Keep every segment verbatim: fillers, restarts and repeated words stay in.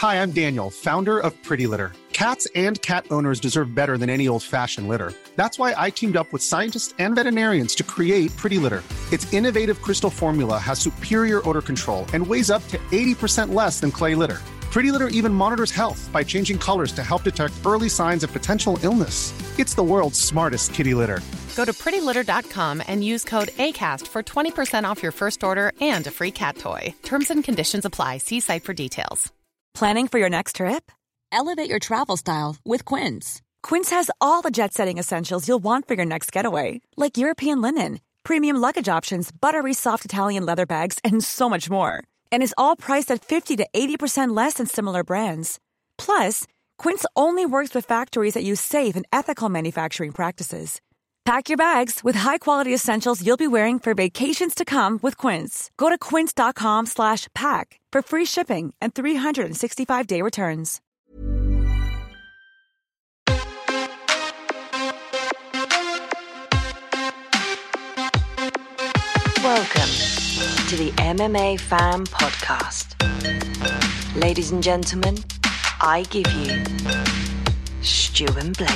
Hi, I'm Daniel, founder of Pretty Litter. Cats and cat owners deserve better than any old-fashioned litter. That's why I teamed up with scientists and veterinarians to create Pretty Litter. Its innovative crystal formula has superior odor control and weighs up to eighty percent less than clay litter. Pretty Litter even monitors health by changing colors to help detect early signs of potential illness. It's the world's smartest kitty litter. Go to pretty litter dot com and use code ACAST for twenty percent off your first order and a free cat toy. Terms and conditions apply. See site for details. Planning for your next trip? Elevate your travel style with Quince. Quince has all the jet-setting essentials you'll want for your next getaway, like European linen, premium luggage options, buttery soft Italian leather bags, and so much more. And is all priced at fifty to eighty percent less than similar brands. Plus, Quince only works with factories that use safe and ethical manufacturing practices. Pack your bags with high-quality essentials you'll be wearing for vacations to come with Quince. Go to quince.com slash pack for free shipping and three sixty-five day returns. Welcome to the M M A Fan Podcast. Ladies and gentlemen, I give you Stu and Blake.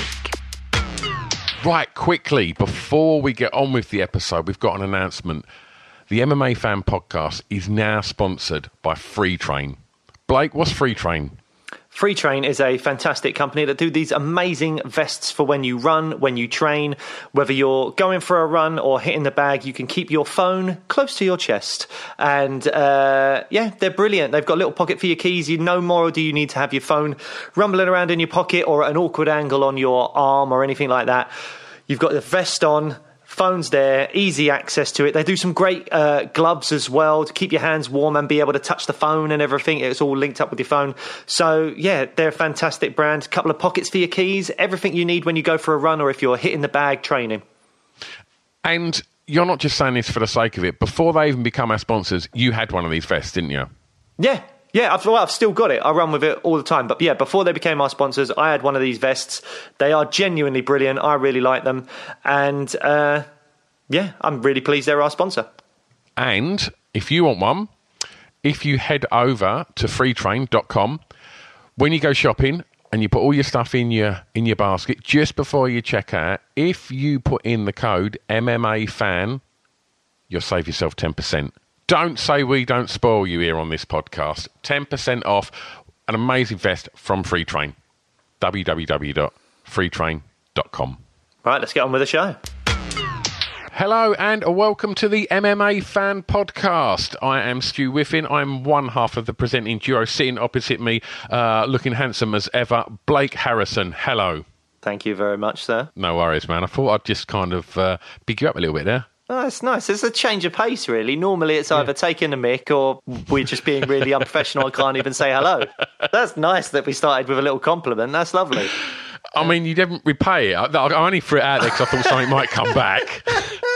Right, quickly, before we get on with the episode, we've got an announcement. The M M A Fan Podcast is now sponsored by Free Train. Blake, what's Free Train? Free Train is a fantastic company that do these amazing vests for when you run, when you train. Whether you're going for a run or hitting the bag, you can keep your phone close to your chest. And uh, yeah, they're brilliant. They've got a little pocket for your keys. You no more do you need to have your phone rumbling around in your pocket or at an awkward angle on your arm or anything like that. You've got the vest on. Phone's there, easy access to it. They do some great uh, gloves as well to keep your hands warm and be able to touch the phone and everything. It's all linked up with your phone. So, yeah, they're a fantastic brand. A couple of pockets for your keys, everything you need when you go for a run or if you're hitting the bag training. And you're not just saying this for the sake of it. Before they even become our sponsors, you had one of these vests, didn't you? Yeah. Yeah, I've, well, I've still got it. I run with it all the time. But yeah, before they became our sponsors, I had one of these vests. They are genuinely brilliant. I really like them. And uh, yeah, I'm really pleased they're our sponsor. And if you want one, if you head over to free train dot com, when you go shopping and you put all your stuff in your in your basket, just before you check out, if you put in the code M M A fan, you'll save yourself ten percent. Don't say we don't spoil you here on this podcast. ten percent off an amazing vest from Free Train. w w w dot free train dot com. Right, let's get on with the show. Hello and welcome to the M M A Fan Podcast. I am Stu Whiffin. I'm one half of the presenting duo. Sitting opposite me, uh, looking handsome as ever, Blake Harrison. Hello. Thank you very much, sir. No worries, man. I thought I'd just kind of uh, big you up a little bit there. Oh, it's nice. It's a change of pace, really. Normally, it's either yeah. taking a mick or we're just being really unprofessional. I can't even say hello. That's nice that we started with a little compliment. That's lovely. I mean, you didn't repay it. I, I only threw it out there because I thought something might come back.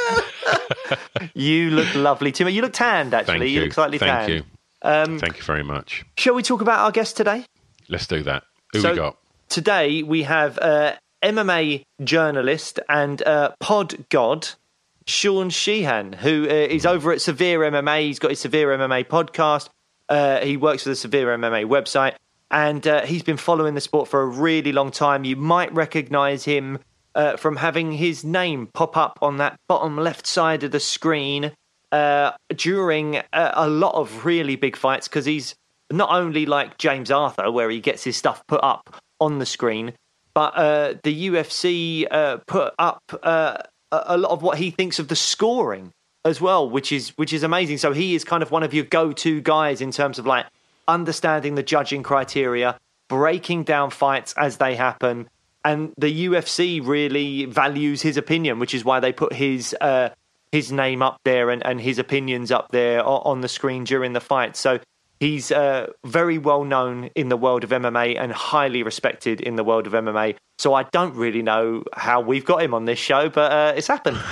You look lovely too. You look tanned, actually. Thank you. You look slightly Thank tanned. you. Um, Thank you very much. Shall we talk about our guest today? Let's do that. Who so, we got? Today, we have uh, M M A journalist and uh, pod god, Sean Sheehan, who uh, is over at Severe M M A. He's got his Severe M M A podcast. Uh, he works for the Severe M M A website. And uh, he's been following the sport for a really long time. You might recognise him uh, from having his name pop up on that bottom left side of the screen uh, during a, a lot of really big fights, because he's not only like James Arthur, where he gets his stuff put up on the screen, but uh, the U F C uh, put up uh, a lot of what he thinks of the scoring as well, which is which is amazing. So he is kind of one of your go-to guys in terms of like understanding the judging criteria, breaking down fights as they happen. And the U F C really values his opinion, which is why they put his uh, his name up there and, and his opinions up there on the screen during the fight. So he's uh, very well known in the world of M M A and highly respected in the world of M M A. So I don't really know how we've got him on this show, but uh, it's happened.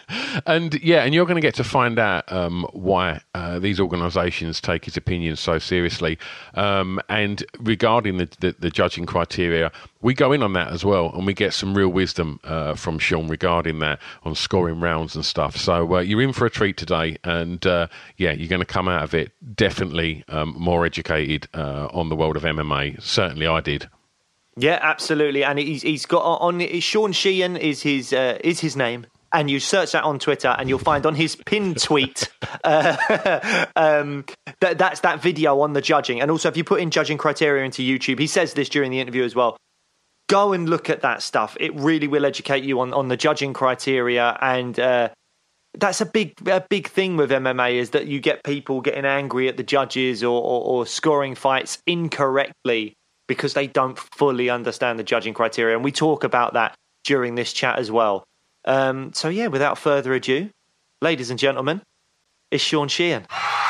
And yeah, and you're going to get to find out um, why uh, these organisations take his opinions so seriously. Um, and regarding the, the, the judging criteria, we go in on that as well, and we get some real wisdom uh, from Sean regarding that on scoring rounds and stuff. So uh, you're in for a treat today, and uh, yeah, you're going to come out of it definitely um, more educated uh, on the world of M M A. Certainly, I did. Yeah, absolutely. And he's he's got on, on Sean Sheehan is his uh, is his name. And you search that on Twitter, and you'll find on his pinned tweet uh, um, that that's that video on the judging. And also, if you put in judging criteria into YouTube, he says this during the interview as well. Go and look at that stuff. It really will educate you on, on the judging criteria. And uh, that's a big a big thing with M M A, is that you get people getting angry at the judges or, or, or scoring fights incorrectly because they don't fully understand the judging criteria. And we talk about that during this chat as well. Um, so, yeah, without further ado, ladies and gentlemen, it's Sean Sheehan.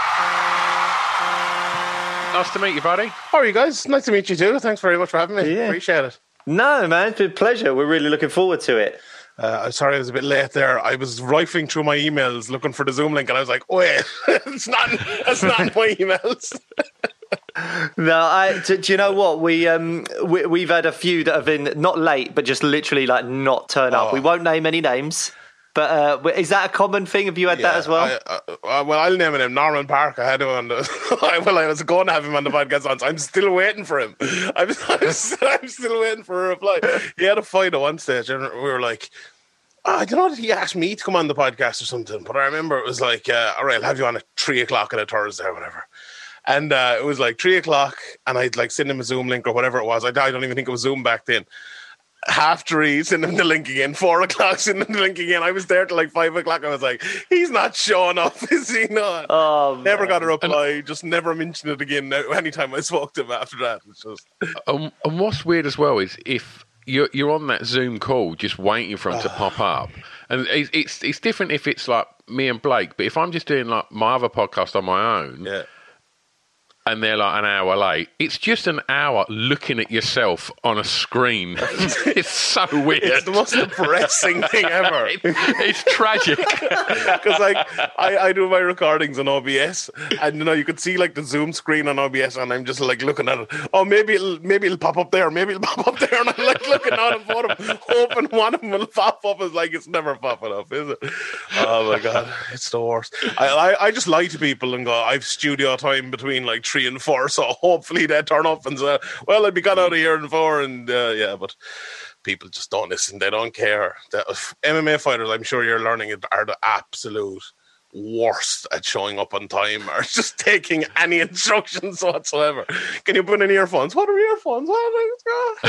Nice to meet you, buddy. How are you guys? Nice to meet you too. Thanks very much for having me. Yeah. Appreciate it. No, man, it's been a pleasure. We're really looking forward to it. Uh, I'm sorry I was a bit late there. I was rifling through my emails looking for the Zoom link, and I was like, wait, it's not, it's not my emails. No, I. Do, do you know what we um we, we've had a few that have been not late, but just literally like not turn up. Oh. We won't name any names, but uh, is that a common thing? Have you had Yeah, that as well? I, uh, uh, well, I'll name him Norman Park. I had him on the. Well, I was going to have him on the podcast once. I'm still waiting for him. I'm, I'm, still, I'm still waiting for a reply. He had a fight at one stage, and we were like, I don't know if he asked me to come on the podcast or something, but I remember it was like, uh, all right, I'll have you on at three o'clock on a Thursday or whatever. And uh, it was like three o'clock, and I'd like send him a Zoom link or whatever it was. I, I don't even think it was Zoom back then. Half three, send him the link again. Four o'clock, send him the link again. I was there till like five o'clock. I was like, he's not showing up, is he not? Oh, never man. got a reply. Just never mentioned it again. Anytime I spoke to him after that, it's just. Um, and what's weird as well is if you're you're on that Zoom call just waiting for him to pop up, and it's, it's it's different if it's like me and Blake, but if I'm just doing like my other podcast on my own, Yeah. and they're like an hour late, it's just an hour looking at yourself on a screen. It's so weird. It's the most depressing thing ever. It, it's tragic. Because like I, I do my recordings on O B S, and you know you could see like the Zoom screen on O B S, and I'm just like looking at it. Oh, maybe it'll maybe it'll pop up there. Maybe it'll pop up there, and I'm like looking at it for them, hoping one of them will pop up. It's like it's never popping up, is it? Oh my god, it's the worst. I, I I just lie to people and go, I've studio time between like three and four, so hopefully they turn up and say, well, I'd be gone out of here in four, and uh, yeah, but people just don't listen. They don't care. The M M A fighters, I'm sure you're learning it, are the absolute worst at showing up on time or just taking any instructions whatsoever. Can you put in earphones? What are earphones? What are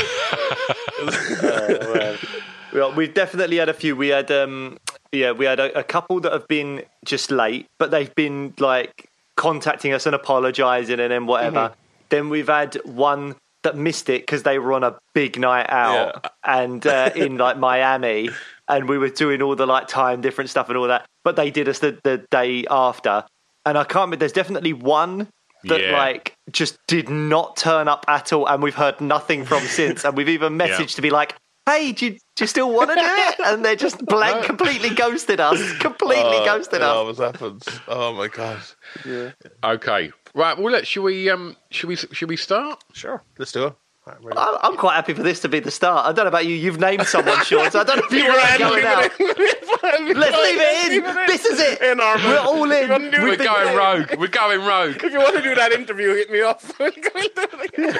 Oh, well. Well, we've definitely had a few. We had, um, yeah, we had a, a couple that have been just late, but they've been like contacting us and apologising and then whatever. Mm-hmm. Then we've had one that missed it because they were on a big night out Yeah. and uh, in like Miami, and we were doing all the like time different stuff and all that. But they did us the, the day after, and I can't remember. There's definitely one that Yeah. like just did not turn up at all, and we've heard nothing from since. And we've even messaged Yeah. to be like, hey, do you, do you still want to do it? And they just blank, completely ghosted us. Completely Uh, ghosted it us. always happens. Oh my god. Yeah. Okay, right. Well, let should we um should we should we start? Sure, let's do it. All right, ready? I- I'm quite happy for this to be the start. I don't know about you. You've named someone, Sean, so I don't know if you want to go out. Let's leave it in. This is it. In our We're all in. We're, do We're it. going rogue. We're going rogue. If you want to do that interview, hit me up. We'll do it again.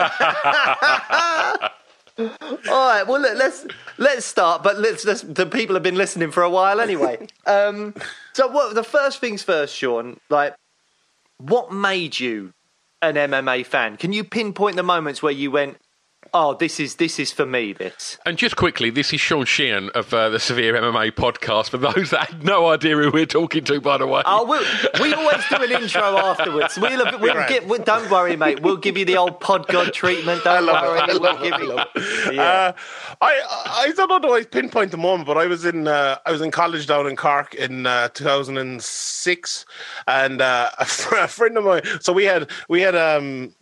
All right. Well, let, let's let's start. But let's, let's. The people have been listening for a while anyway. Um. So, what? The first things first, Sean. Like, what made you an M M A fan? Can you pinpoint the moments where you went, "Oh, this is this is for me"? This. And just quickly, this is Sean Sheehan of uh, the Severe M M A podcast. For those that had no idea who we're talking to, by the way. Oh, we'll, we always do an intro afterwards. We'll, we'll Right. get. We'll, don't worry, mate. We'll give you the old pod god treatment. Don't love it. worry. I We'll love give it. I you. love it. Yeah. Uh, I I don't know do I pinpoint the moment, but I was in uh, I was in college down in Cork in uh, two thousand six, and uh, a, fr- a friend of mine. So we had we had um,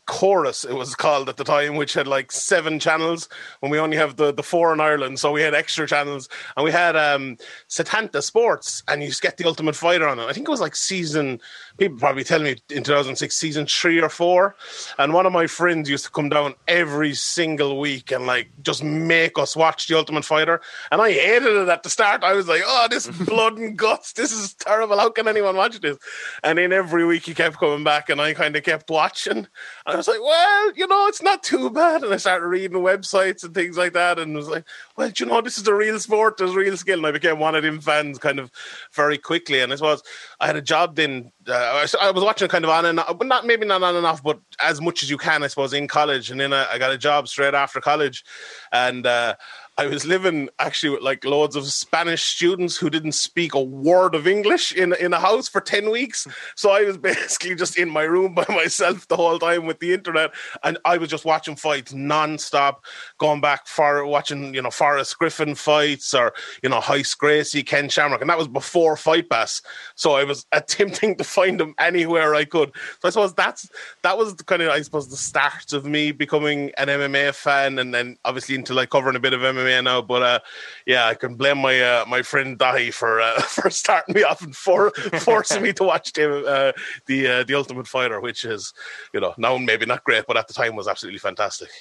Chorus, it was called at the time, which had like seven channels when we only have the, the four in Ireland. So we had extra channels, and we had um, Setanta Sports, and you just get the Ultimate Fighter on it. I think it was like season, people probably tell me in two thousand six, season three or four. And one of my friends used to come down every single week and like just make us watch the Ultimate Fighter. And I hated it at the start. I was like, oh, this blood and guts, this is terrible. How can anyone watch this? And then every week he kept coming back, and I kind of kept watching. I was like, well, you know, it's not too bad. And I started reading websites and things like that, and was like, well, you know, this is a real sport, there's real skill. And I became one of them fans kind of very quickly. And I suppose I had a job then. Uh, I was watching kind of on and off, but not maybe not on and off, but as much as you can, I suppose, in college. And then I, I got a job straight after college, and uh, I was living actually with like loads of Spanish students who didn't speak a word of English in in a house for ten weeks. So I was basically just in my room by myself the whole time with the internet, and I was just watching fights non-stop, going back for watching, you know, Forrest Griffin fights, or, you know, Heist Gracie, Ken Shamrock, and that was before Fight Pass. So I was attempting to find them anywhere I could. So I suppose that's that was kind of, I suppose, the start of me becoming an M M A fan, and then obviously into like covering a bit of M M A now. But uh, yeah, I can blame my uh, my friend Dahi for uh, for starting me off and for forcing me to watch the uh, the uh, the Ultimate Fighter, which is, you know, now maybe not great, but at the time was absolutely fantastic.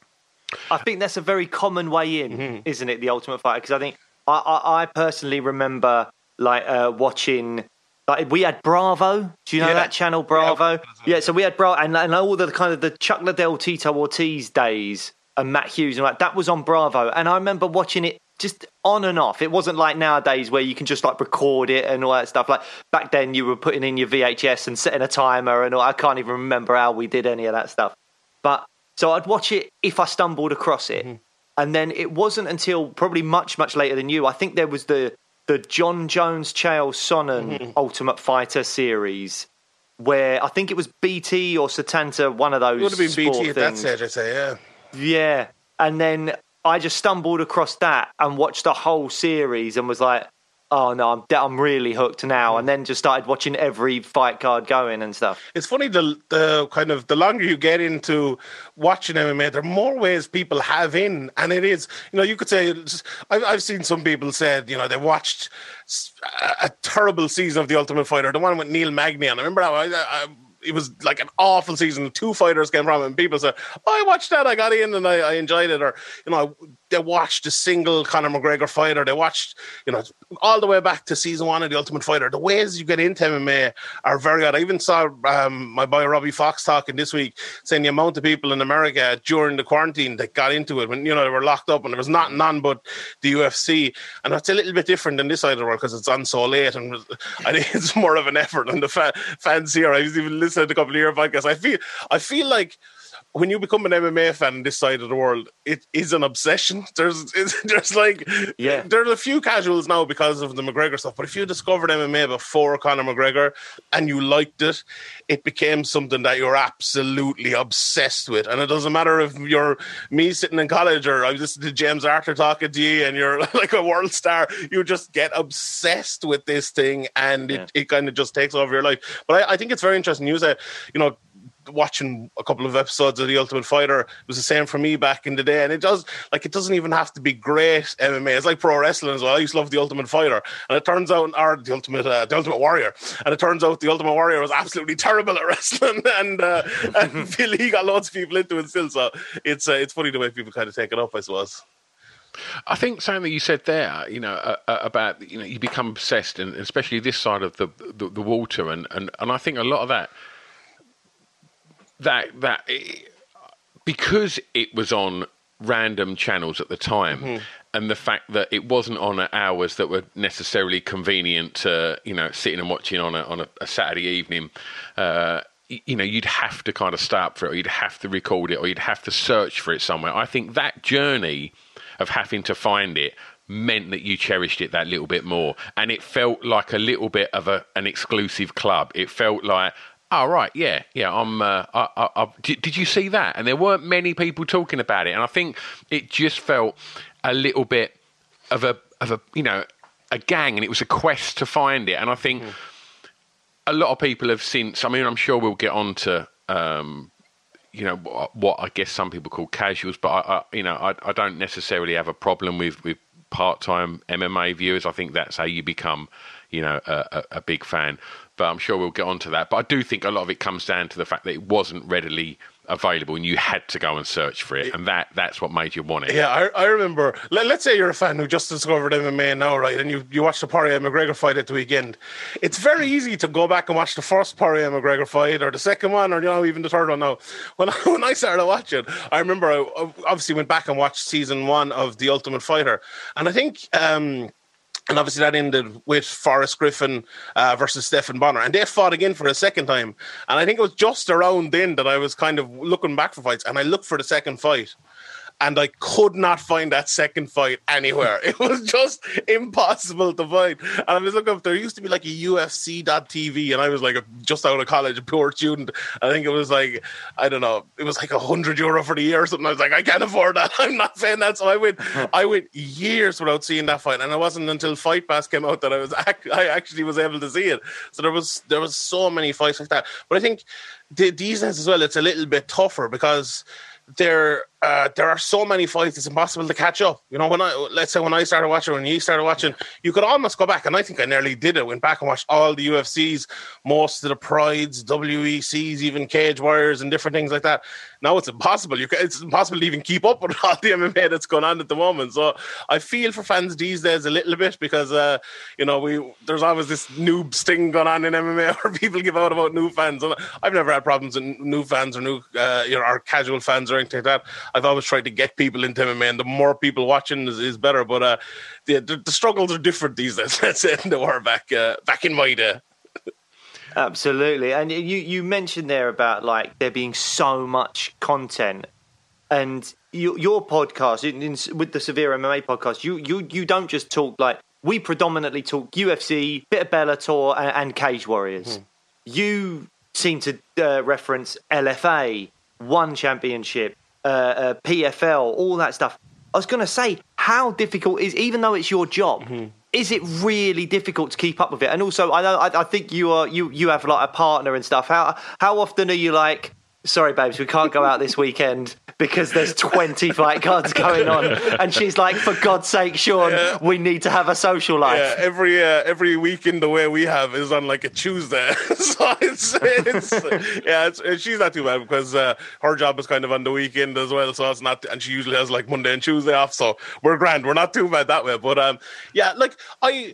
I think that's a very common way in, mm-hmm. isn't it? The Ultimate Fighter, because I think I, I, I personally remember like uh, watching. Like we had Bravo. Do you know yeah. that channel, Bravo? Yeah, yeah, so we had Bravo, and, and all the kind of the Chuck Liddell, Tito Ortiz days, and Matt Hughes, and like that was on Bravo. And I remember watching it just on and off. It wasn't like nowadays where you can just like record it and all that stuff. Like back then, you were putting in your V H S and setting a timer, and all. I can't even remember how we did any of that stuff. But so I'd watch it if I stumbled across it, mm-hmm. and then it wasn't until probably much much later than you. I think there was the. the John Jones, Chael Sonnen mm-hmm. Ultimate Fighter series, where I think it was B T or Setanta, one of those. It would have been B T at that stage, I'd say, yeah. Yeah. And then I just stumbled across that and watched the whole series and was like, oh no, I'm I'm really hooked now. Mm. And then just started watching every fight card going and stuff. It's funny, the the kind of the longer you get into watching M M A, there are more ways people have in, and it is, you know, you could say, I've I've seen some people said, you know, they watched a, a terrible season of The Ultimate Fighter, the one with Neil Magny, and I remember how I, I it was like an awful season. Two fighters came from it, and people said, oh, I watched that, I got in and I, I enjoyed it. Or, you know, they watched a single Conor McGregor fighter. They watched, you know, all the way back to season one of The Ultimate Fighter. The ways you get into M M A are very odd. I even saw um, my boy Robbie Fox talking this week, saying the amount of people in America during the quarantine that got into it when, you know, they were locked up and there was nothing on but the U F C. And it's a little bit different than this side of the world because it's on so late. And I think it's more of an effort on the fa- fans here. I was even listening to a couple of your podcasts. I feel, I feel like when you become an M M A fan on this side of the world, it is an obsession. There's there's like, yeah. there's a few casuals now because of the McGregor stuff, but if you discovered M M A before Conor McGregor and you liked it, it became something that you're absolutely obsessed with. And it doesn't matter if you're me sitting in college or I was listening to James Arthur talking to you and you're like a world star, you just get obsessed with this thing and yeah. it, it kind of just takes over your life. But I, I think it's very interesting. You say, you know, watching a couple of episodes of The Ultimate Fighter, it was the same for me back in the day, and it does, like, it doesn't even have to be great M M A. It's like pro wrestling as well. I used to love The Ultimate Fighter, and it turns out, or The Ultimate uh, The Ultimate Warrior, and it turns out The Ultimate Warrior was absolutely terrible at wrestling, and uh, and Phil, he got lots of people into it still, so it's uh, it's funny the way people kind of take it up, I suppose. I think something that you said there, you know, uh, uh, about, you know, you become obsessed, and especially this side of the the, the water, and, and and I think a lot of that that that because it was on random channels at the time, mm-hmm. and the fact that it wasn't on at hours that were necessarily convenient to, you know, sitting and watching on a on a, a Saturday evening, uh, you know, you'd have to kind of start for it, or you'd have to record it, or you'd have to search for it somewhere. I think that journey of having to find it meant that you cherished it that little bit more, and it felt like a little bit of a an exclusive club. It felt like, oh, right, yeah, yeah, I'm, uh, I, I, I, did, did you see that? And there weren't many people talking about it. And I think it just felt a little bit of a, of a, you know, a gang, and it was a quest to find it. And I think mm. a lot of people have since, I mean, I'm sure we'll get on to, um, you know, what I guess some people call casuals, but I, I you know, I, I don't necessarily have a problem with, with part-time M M A viewers. I think that's how you become, you know, a, a, a big fan. But I'm sure we'll get onto that. But I do think a lot of it comes down to the fact that it wasn't readily available and you had to go and search for it, and that that's what made you want it. Yeah, I, I remember, let, let's say you're a fan who just discovered M M A now, right, and you, you watched the Poirier McGregor fight at the weekend. It's very easy to go back and watch the first Poirier McGregor fight, or the second one, or, you know, even the third one now. When I, when I started watching, I remember I obviously went back and watched season one of The Ultimate Fighter, and I think... Um, And obviously that ended with Forrest Griffin uh, versus Stephen Bonner. And they fought again for a second time. And I think it was just around then that I was kind of looking back for fights. And I looked for the second fight. And I could not find that second fight anywhere. It was just impossible to find. And I was looking up, there used to be like a U F C dot T V, and I was like a, just out of college, a pure student. I think it was like, I don't know, it was like a hundred euro for the year or something. I was like, I can't afford that. I'm not paying that. So I went, I went years without seeing that fight. And it wasn't until Fight Pass came out that I was, I actually was able to see it. So there was, there was so many fights like that. But I think the, these days as well, it's a little bit tougher because there uh, there are so many fights, it's impossible to catch up. You know, when I let's say when I started watching, when you started watching, you could almost go back, and I think I nearly did it. Went back and watched all the U F Cs, most of the Prides, W E Cs, even Cage Warriors, and different things like that. Now it's impossible. You can, it's impossible to even keep up with all the M M A that's going on at the moment. So I feel for fans these days a little bit because uh, you know we there's always this noob sting going on in M M A where people give out about new fans. And I've never had problems with new fans or new uh, you know or casual fans or anything like that. I've always tried to get people into M M A, and the more people watching is, is better. But uh, the, the the struggles are different these days. Let's say than they were back uh, back in my day. Absolutely, and you you mentioned there about like there being so much content, and you, your podcast in, in, with the Severe M M A podcast, you you you don't just talk like we predominantly talk U F C, bit of Bellator, and, and Cage Warriors. Hmm. You seem to uh, reference L F A, One Championship, uh, uh, P F L, all that stuff. I was going to say, how difficult is, even though it's your job, mm-hmm. is it really difficult to keep up with it? And also, I know I, I think you are you you have like a partner and stuff. How how often are you like, sorry, babes, we can't go out this weekend because there's twenty fight cards going on, and she's like, for God's sake, Sean, yeah. we need to have a social life. Yeah, every uh, every weekend the way we have is on like a Tuesday, so it's, it's yeah, it's, she's not too bad because uh, her job is kind of on the weekend as well, so it's not, and she usually has like Monday and Tuesday off, so we're grand, we're not too bad that way. But um, yeah, like I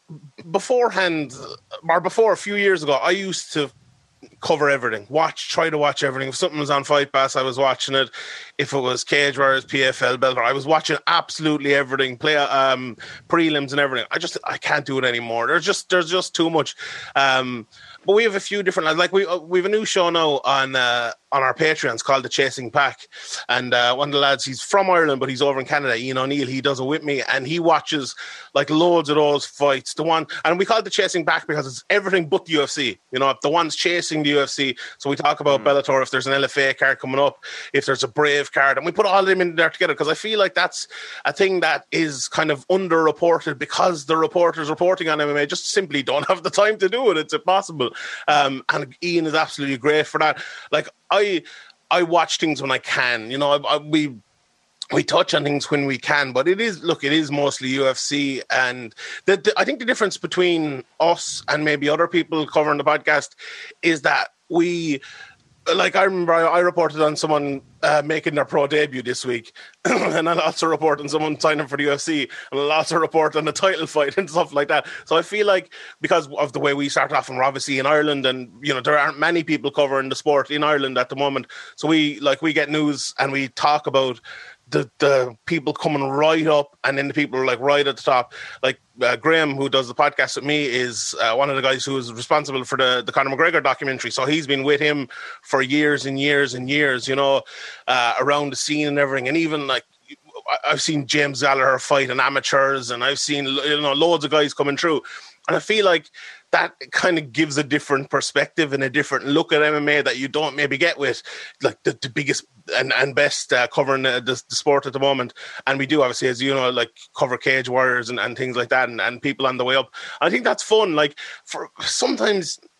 beforehand or before a few years ago, I used to cover everything, watch, try to watch everything. If something was on Fight Pass, I was watching it. If it was Cage Warriors, P F L, Bellator, I was watching absolutely everything, play um, prelims and everything. I just, I can't do it anymore. There's just, there's just too much. Um, but we have a few different, like we we have a new show now on uh, on our Patreons called The Chasing Pack, and uh, one of the lads, he's from Ireland but he's over in Canada, Ian O'Neill, he does it with me, and he watches like loads of those fights. The one, and we call it The Chasing Pack because it's everything but the U F C. You know, the one's chasing the U F C. So we talk about mm. Bellator, if there's an L F A card coming up, if there's a Brave card, and we put all of them in there together because I feel like that's a thing that is kind of underreported because the reporters reporting on M M A just simply don't have the time to do it. It's impossible. Um, and Ian is absolutely great for that. Like I, I watch things when I can. You know, I, I, we we touch on things when we can, but it is look, it is mostly U F C, and the, the, I think the difference between us and maybe other people covering the podcast is that we. Like I remember, I, I reported on someone uh, making their pro debut this week, and I'll also report on someone signing for the U F C, and I'll also report on the title fight and stuff like that. So I feel like because of the way we started off, and we're obviously in Ireland, and you know there aren't many people covering the sport in Ireland at the moment. So we like we get news and we talk about the the people coming right up, and then the people are like right at the top. Like uh, Graham, who does the podcast with me, is uh, one of the guys who is responsible for the, the Conor McGregor documentary. So he's been with him for years and years and years, you know, uh, around the scene and everything. And even like I've seen James Gallagher fight in amateurs, and I've seen you know loads of guys coming through. And I feel like that kind of gives a different perspective and a different look at M M A that you don't maybe get with like the, the biggest and, and best uh, covering the, the, the sport at the moment. And we do obviously, as you know, like cover Cage Warriors and, and things like that, and, and people on the way up. I think that's fun. Like for sometimes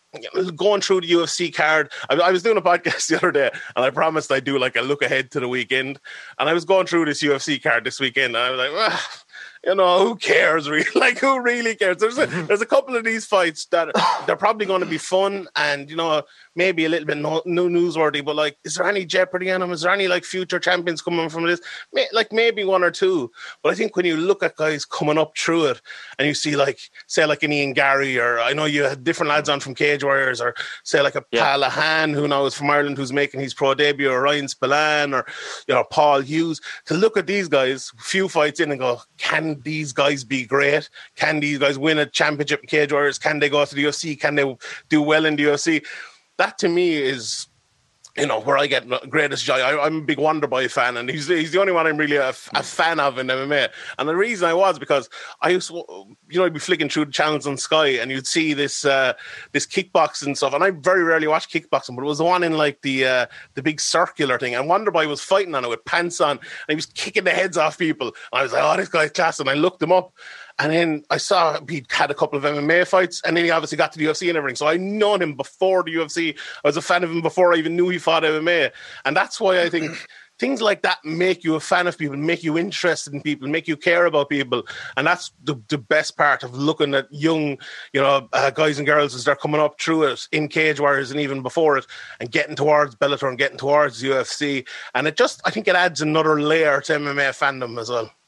going through the U F C card. I, I was doing a podcast the other day, and I promised I'd do like a look ahead to the weekend. And I was going through this U F C card this weekend, and I was like, well, you know, who cares really? Like, who really cares? There's a, there's a couple of these fights that they're probably going to be fun and, you know, maybe a little bit no, no newsworthy, but like, is there any jeopardy in them? Is there any like future champions coming from this? May, like maybe one or two. But I think when you look at guys coming up through it and you see like, say like an Ian Gary, or I know you had different lads on from Cage Warriors, or say like a yeah. Palahan, who now is from Ireland, who's making his pro debut, or Ryan Spillane, or, you know, Paul Hughes, to look at these guys, few fights in and go, can these guys be great? Can these guys win a championship in Cage Warriors? Can they go to the U F C? Can they do well in the U F C? That to me is, you know, where I get greatest joy. I, I'm a big Wonderboy fan, and he's he's the only one I'm really a, a fan of in M M A. And the reason I was because I used to, you know, I'd be flicking through the channels on Sky, and you'd see this uh, this kickboxing stuff. And I very rarely watch kickboxing, but it was the one in like the uh, the big circular thing. And Wonderboy was fighting on it with pants on, and he was kicking the heads off people. And I was like, oh, this guy's class. And I looked him up. And then I saw he had a couple of M M A fights, and then he obviously got to the U F C and everything. So I known him before the U F C. I was a fan of him before I even knew he fought M M A. And that's why I think things like that make you a fan of people, make you interested in people, make you care about people. And that's the, the best part of looking at young, you know, uh, guys and girls as they're coming up through it in Cage Warriors and even before it, and getting towards Bellator and getting towards U F C. And it just, I think it adds another layer to M M A fandom as well.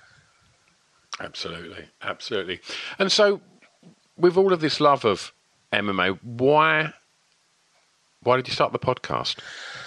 Absolutely, absolutely. And so, with all of this love of M M A, why why did you start the podcast?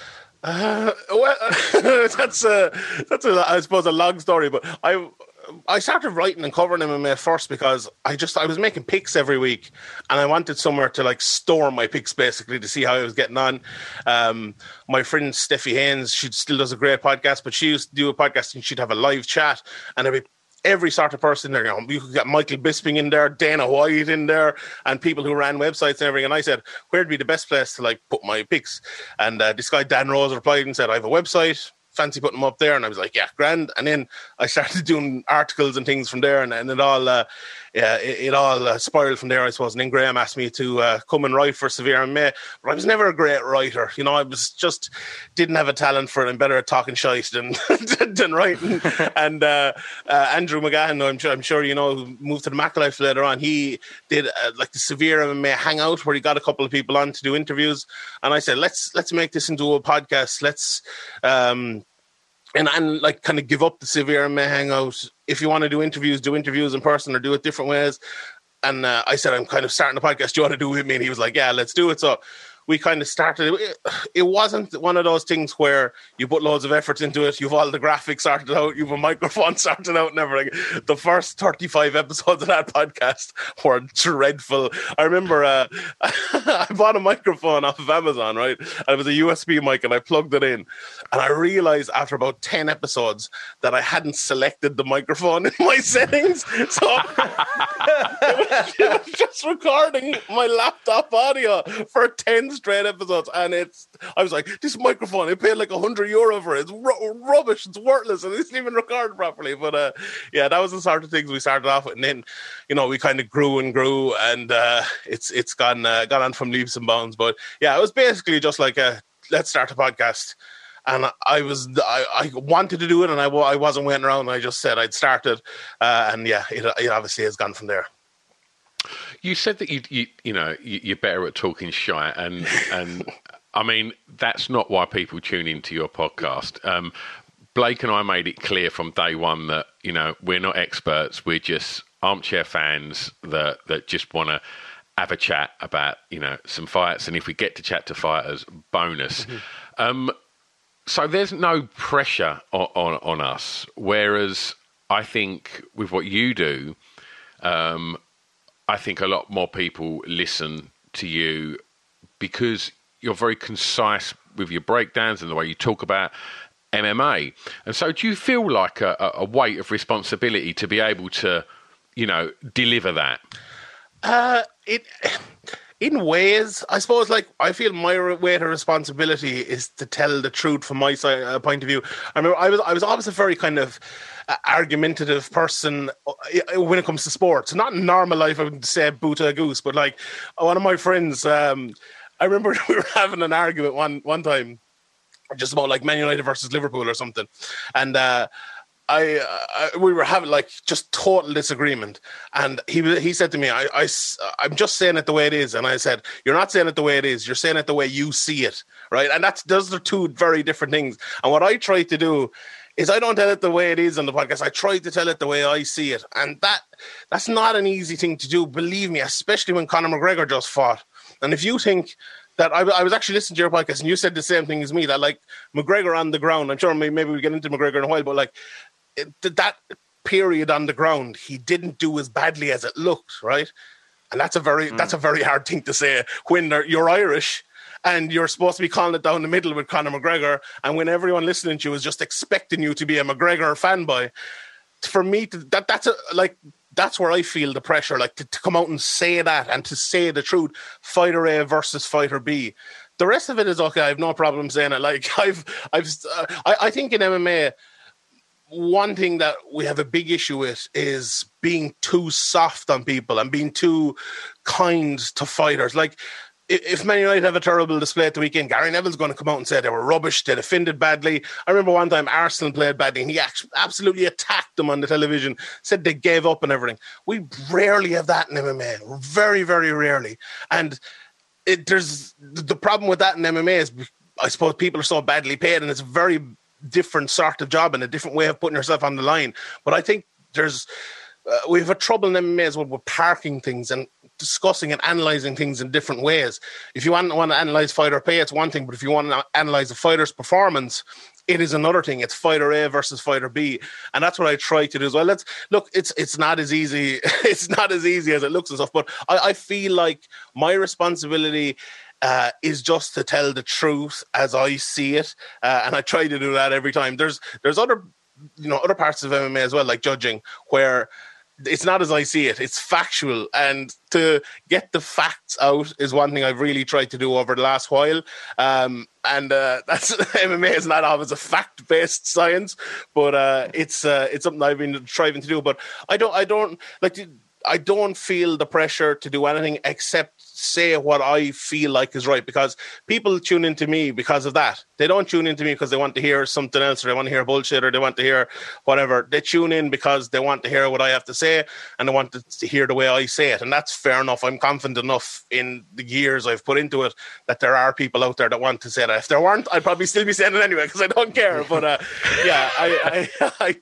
Uh, well, that's a that's a I suppose a long story, but I I started writing and covering M M A first because I just I was making picks every week, and I wanted somewhere to like store my picks basically to see how I was getting on. Um, my friend Steffi Haynes, she still does a great podcast, but she used to do a podcast and she'd have a live chat, and there'd be every sort of person there. You know, you could get Michael Bisping in there, Dana White in there, and people who ran websites and everything. And I said, where'd be the best place to like put my picks? And uh, this guy Dan Rose replied and said, I have a website. Fancy putting them up there? And I was like, yeah, grand. And then I started doing articles and things from there, and, and it all uh, yeah, it, it all uh, spiraled from there, I suppose. And then Graham asked me to uh, come and write for Severe M M A, but I was never a great writer. You know, I was just didn't have a talent for it. I'm better at talking shite than than writing. And uh, uh, Andrew McGahan, I'm sure, I'm sure you know, who moved to the Mac Life later on, he did uh, like the Severe M M A hangout where he got a couple of people on to do interviews. And I said, let's let's make this into a podcast. Let's um, And, and like kind of give up the Severe M M A hangout. If you want to do interviews, do interviews in person or do it different ways. And uh, I said, I'm kind of starting the podcast. Do you want to do it with me? And he was like, yeah, let's do it. So we kind of started. It, it wasn't one of those things where you put loads of effort into it. You've all the graphics sorted out. You've a microphone sorted out and everything. The first thirty-five episodes of that podcast were dreadful. I remember uh, I bought a microphone off of Amazon, right? And it was a U S B mic, and I plugged it in. And I realized after about ten episodes that I hadn't selected the microphone in my settings. So it, was, it was just recording my laptop audio for ten straight episodes. And it's, I was like, this microphone, I paid like a hundred euro for it. It's ru- rubbish. It's worthless. And it isn't even recorded properly. But uh, yeah, that was the sort of things we started off with. And then, you know, we kind of grew and grew, and uh, it's it's gone, uh, gone on from leaps and bounds. But yeah, it was basically just like a, let's start a podcast. And I was, I, I wanted to do it, and I, I wasn't waiting around. I just said I'd started, uh, and yeah, it, it obviously has gone from there. You said that you, you, you know, you're better at talking shite, and and I mean that's not why people tune into your podcast. Um, Blake and I made it clear from day one that, you know, we're not experts. We're just armchair fans that that just want to have a chat about, you know, some fights, and if we get to chat to fighters, bonus. Mm-hmm. Um, So there's no pressure on, on, on us, whereas I think with what you do, um, I think a lot more people listen to you because you're very concise with your breakdowns and the way you talk about M M A. And so do you feel like a, a weight of responsibility to be able to, you know, deliver that? Uh, it... In ways, I suppose, like, I feel my weight of responsibility is to tell the truth from my side, uh, point of view. I remember I was, I was always a very kind of uh, argumentative person uh, when it comes to sports. Not in normal life, I would say boo to a goose, but like one of my friends, um, I remember we were having an argument one, one time just about like Man United versus Liverpool or something. And, uh, I, uh, we were having like just total disagreement, and he he said to me, I, I, I'm just saying it the way it is. And I said, you're not saying it the way it is, you're saying it the way you see it, right? And that's those are two very different things. And what I try to do is I don't tell it the way it is on the podcast. I try to tell it the way I see it, and that that's not an easy thing to do, believe me, especially when Conor McGregor just fought. And if you think that I, I was actually listening to your podcast and you said the same thing as me, that like McGregor on the ground, I'm sure maybe, maybe we get into McGregor in a while, but like It, that period on the ground, he didn't do as badly as it looked, right? And that's a very mm. that's a very hard thing to say when you're Irish and you're supposed to be calling it down the middle with Conor McGregor, and when everyone listening to you is just expecting you to be a McGregor fanboy. For me, to, that that's a, like that's where I feel the pressure, like to, to come out and say that and to say the truth. Fighter A versus Fighter B. The rest of it is okay. I have no problem saying it. Like I've I've uh, I, I think in M M A, one thing that we have a big issue with is being too soft on people and being too kind to fighters. Like, if Man United have a terrible display at the weekend, Gary Neville's going to come out and say they were rubbish, they defended badly. I remember one time Arsenal played badly and he absolutely attacked them on the television, said they gave up and everything. We rarely have that in M M A. Very, very rarely. And it, there's the problem with that in M M A is, I suppose people are so badly paid, and it's very different sort of job and a different way of putting yourself on the line. But I think there's uh, we have a trouble in M M A as well with parking things and discussing and analysing things in different ways. If you want, want to analyse fighter pay, it's one thing, but if you want to analyse a fighter's performance, it is another thing. It's fighter A versus fighter B, and that's what I try to do as well. Let's look. It's it's not as easy. It's not as easy as it looks and stuff. But I, I feel like my responsibility Uh, is just to tell the truth as I see it, uh, and I try to do that every time. There's there's other you know other parts of M M A as well, like judging, where it's not as I see it. It's factual, and to get the facts out is one thing I've really tried to do over the last while. Um, and uh, that's M M A is not always a fact-based science, but uh, it's uh, it's something I've been striving to do. But I don't I don't like. To, I don't feel the pressure to do anything except say what I feel like is right, because people tune into me because of that. They don't tune into me because they want to hear something else, or they want to hear bullshit, or they want to hear whatever. They tune in because they want to hear what I have to say, and they want to hear the way I say it. And that's fair enough. I'm confident enough in the years I've put into it that there are people out there that want to say that. If there weren't, I'd probably still be saying it anyway because I don't care. But uh, yeah, I I, I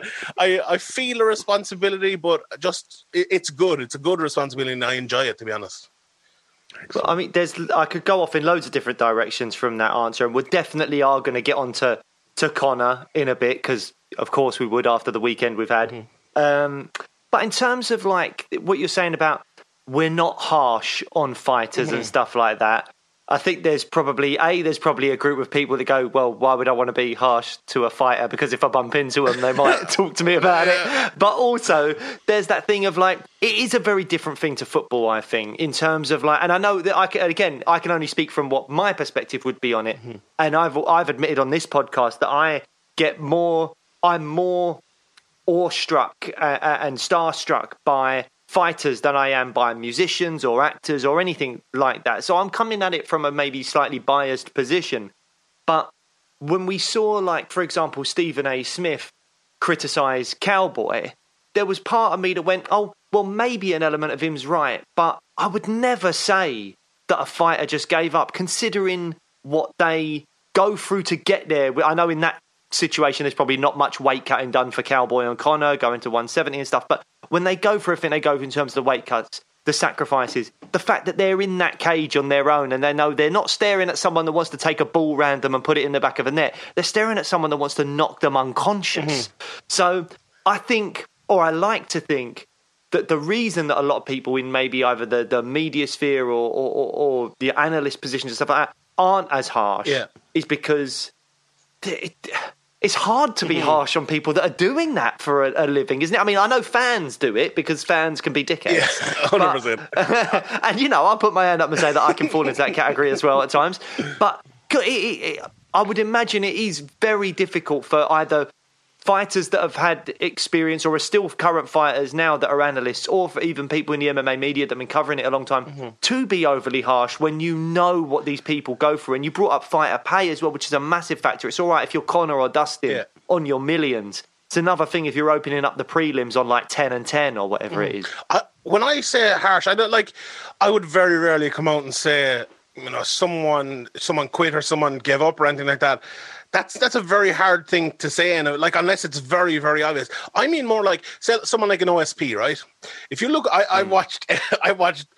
I I feel a responsibility, but just it's good. It's a good responsibility, and I enjoy it, to be honest. Well, I mean, there's I could go off in loads of different directions from that answer, and we definitely are going to get on to, to Conor in a bit, because of course we would after the weekend we've had. Mm-hmm. Um, but in terms of like what you're saying about we're not harsh on fighters mm-hmm. and stuff like that, I think there's probably a there's probably a group of people that go, well, why would I want to be harsh to a fighter? Because if I bump into them, they might talk to me about it. But also, there's that thing of like, it is a very different thing to football, I think, in terms of like, and I know that I can, again, I can only speak from what my perspective would be on it. Mm-hmm. And I've I've admitted on this podcast that I get more, I'm more awestruck uh, and starstruck by fighters than I am by musicians or actors or anything like that. So I'm coming at it from a maybe slightly biased position. But when we saw, like, for example, Stephen A. Smith criticise Cowboy, there was part of me that went, oh, well, maybe an element of him's right, but I would never say that a fighter just gave up, considering what they go through to get there. I know in that situation there's probably not much weight cutting done for Cowboy and Conor, going to one seventy and stuff, but when they go for everything they go in terms of the weight cuts, the sacrifices, the fact that they're in that cage on their own and they know they're not staring at someone that wants to take a ball random and put it in the back of a net, they're staring at someone that wants to knock them unconscious. Mm-hmm. So I think, or I like to think, that the reason that a lot of people in maybe either the, the media sphere or, or, or, or the analyst positions and stuff like that aren't as harsh yeah. is because it, it's hard to be mm-hmm. harsh on people that are doing that for a, a living, isn't it? I mean, I know fans do it because fans can be dickheads. Yeah, one hundred percent. But, and, you know, I'll put my hand up and say that I can fall into that category as well at times. But it, it, it, I would imagine it is very difficult for either fighters that have had experience or are still current fighters now that are analysts, or for even people in the M M A media that have been covering it a long time, mm-hmm. to be overly harsh when you know what these people go through. And you brought up fighter pay as well, which is a massive factor. It's all right if you're Conor or Dustin yeah. on your millions. It's another thing if you're opening up the prelims on like ten and ten or whatever mm. it is. I, when I say harsh, I don't like. I would very rarely come out and say, you know, someone someone quit or someone gave up or anything like that. That's that's a very hard thing to say, and like unless it's very very obvious. I mean more like say someone like an O S P, right? If you look, I, I watched I watched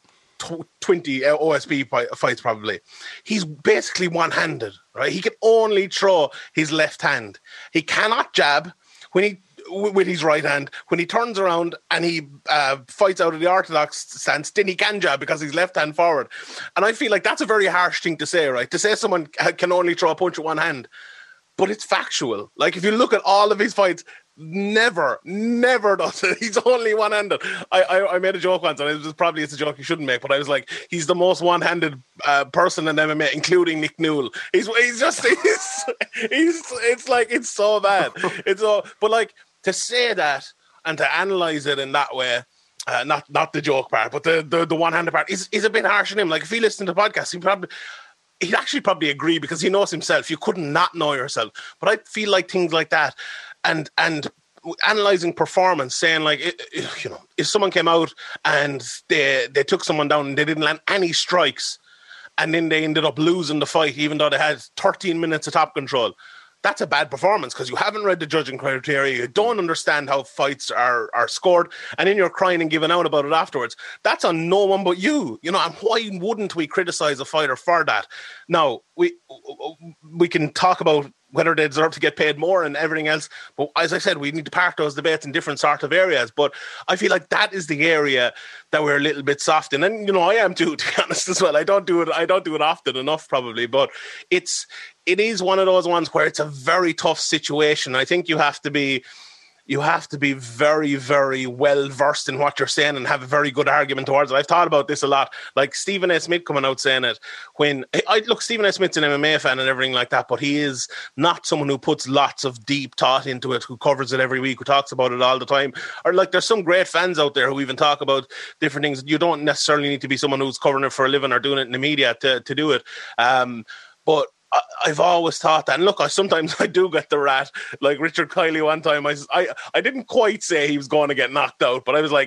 twenty O S P fights probably. He's basically one-handed, right? He can only throw his left hand. He cannot jab when he with his right hand. When he turns around and he uh, fights out of the orthodox stance, then he can jab because he's left hand forward. And I feel like that's a very harsh thing to say, right? To say someone can only throw a punch with one hand. But it's factual. Like, if you look at all of his fights, never, never does it. He's only one-handed. I, I, I made a joke once, and it was probably it's a joke you shouldn't make, but I was like, he's the most one-handed uh, person in M M A, including Nick Newell. He's, he's just, he's, he's, it's like, it's so bad. It's all, but like, to say that and to analyze it in that way, uh, not not the joke part, but the the, the one-handed part is, is a bit harsh on him. Like, if he listened to the podcast, he probably he'd actually probably agree because he knows himself. You couldn't not know yourself. But I feel like things like that and and analyzing performance, saying like, it, it, you know, if someone came out and they they took someone down and they didn't land any strikes, and then they ended up losing the fight, even though they had thirteen minutes of top control. That's a bad performance because you haven't read the judging criteria. You don't understand how fights are, are scored, and then you're crying and giving out about it afterwards. That's on no one but you. You know, and why wouldn't we criticize a fighter for that? Now, we we can talk about whether they deserve to get paid more and everything else. But as I said, we need to park those debates in different sort of areas. But I feel like that is the area that we're a little bit soft in. And, you know, I am too, to be honest as well. I don't do it. I don't do it often enough probably, but it's, it is one of those ones where it's a very tough situation. I think you have to be, you have to be very, very well versed in what you're saying and have a very good argument towards it. I've thought about this a lot. Like Stephen A. Smith coming out saying it when I look, Stephen A. Smith's an M M A fan and everything like that, but he is not someone who puts lots of deep thought into it, who covers it every week, who talks about it all the time. Or like there's some great fans out there who even talk about different things. You don't necessarily need to be someone who's covering it for a living or doing it in the media to, to do it. Um, but I've always thought that. And look, I sometimes I do get the rat. Like Richard Kiley one time, I, I, I didn't quite say he was going to get knocked out, but I was like...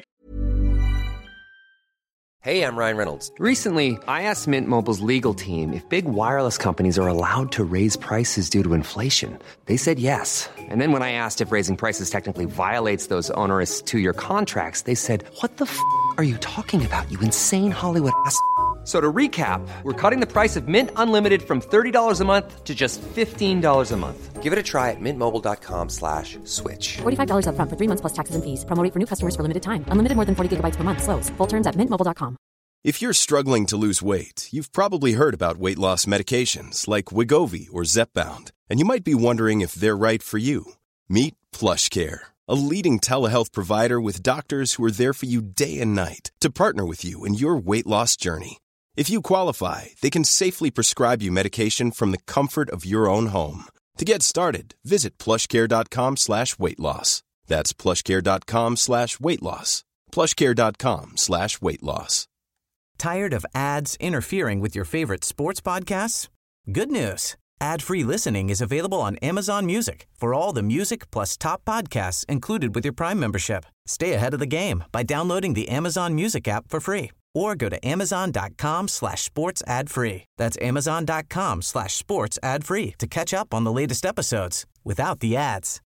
Hey, I'm Ryan Reynolds. Recently, I asked Mint Mobile's legal team if big wireless companies are allowed to raise prices due to inflation. They said yes. And then when I asked if raising prices technically violates those onerous two-year contracts, they said, what the f*** are you talking about, you insane Hollywood ass f- So to recap, we're cutting the price of Mint Unlimited from thirty dollars a month to just fifteen dollars a month. Give it a try at mintmobile.com slash switch. forty-five dollars up front for three months plus taxes and fees. Promo rate for new customers for limited time. Unlimited more than forty gigabytes per month. Slows full terms at mint mobile dot com. If you're struggling to lose weight, you've probably heard about weight loss medications like Wegovy or Zepbound, and you might be wondering if they're right for you. Meet PlushCare, a leading telehealth provider with doctors who are there for you day and night to partner with you in your weight loss journey. If you qualify, they can safely prescribe you medication from the comfort of your own home. To get started, visit plushcare.com slash weight loss. That's plushcare.com slash weight loss. plushcare.com slash weight loss. Tired of ads interfering with your favorite sports podcasts? Good news. Ad-free listening is available on Amazon Music for all the music plus top podcasts included with your Prime membership. Stay ahead of the game by downloading the Amazon Music app for free or go to amazon.com slash sports ad free. That's amazon.com slash sports ad free to catch up on the latest episodes without the ads.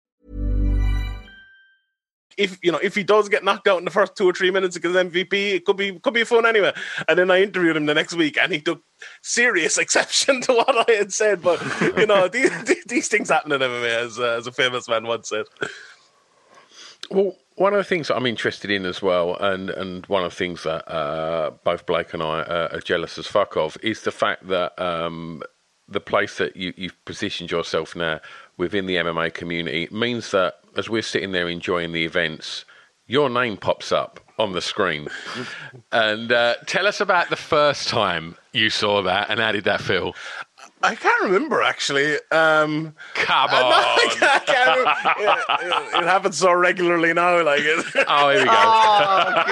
If you know, if he does get knocked out in the first two or three minutes against M V P, it could be could be fun anyway. And then I interviewed him the next week, and he took serious exception to what I had said. But you know, these, these things happen in M M A, as uh, as a famous man once said. Well, one of the things that I'm interested in as well, and, and one of the things that uh, both Blake and I uh, are jealous as fuck of, is the fact that um, the place that you, you've positioned yourself now within the M M A community means that as we're sitting there enjoying the events, your name pops up on the screen. And uh, tell us about the first time you saw that and how did that feel? I can't remember, actually. Um, Come on. Uh, no, I can't, I can't it, it, it happens so regularly now. Like it. Oh, here we go. Oh,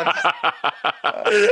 God.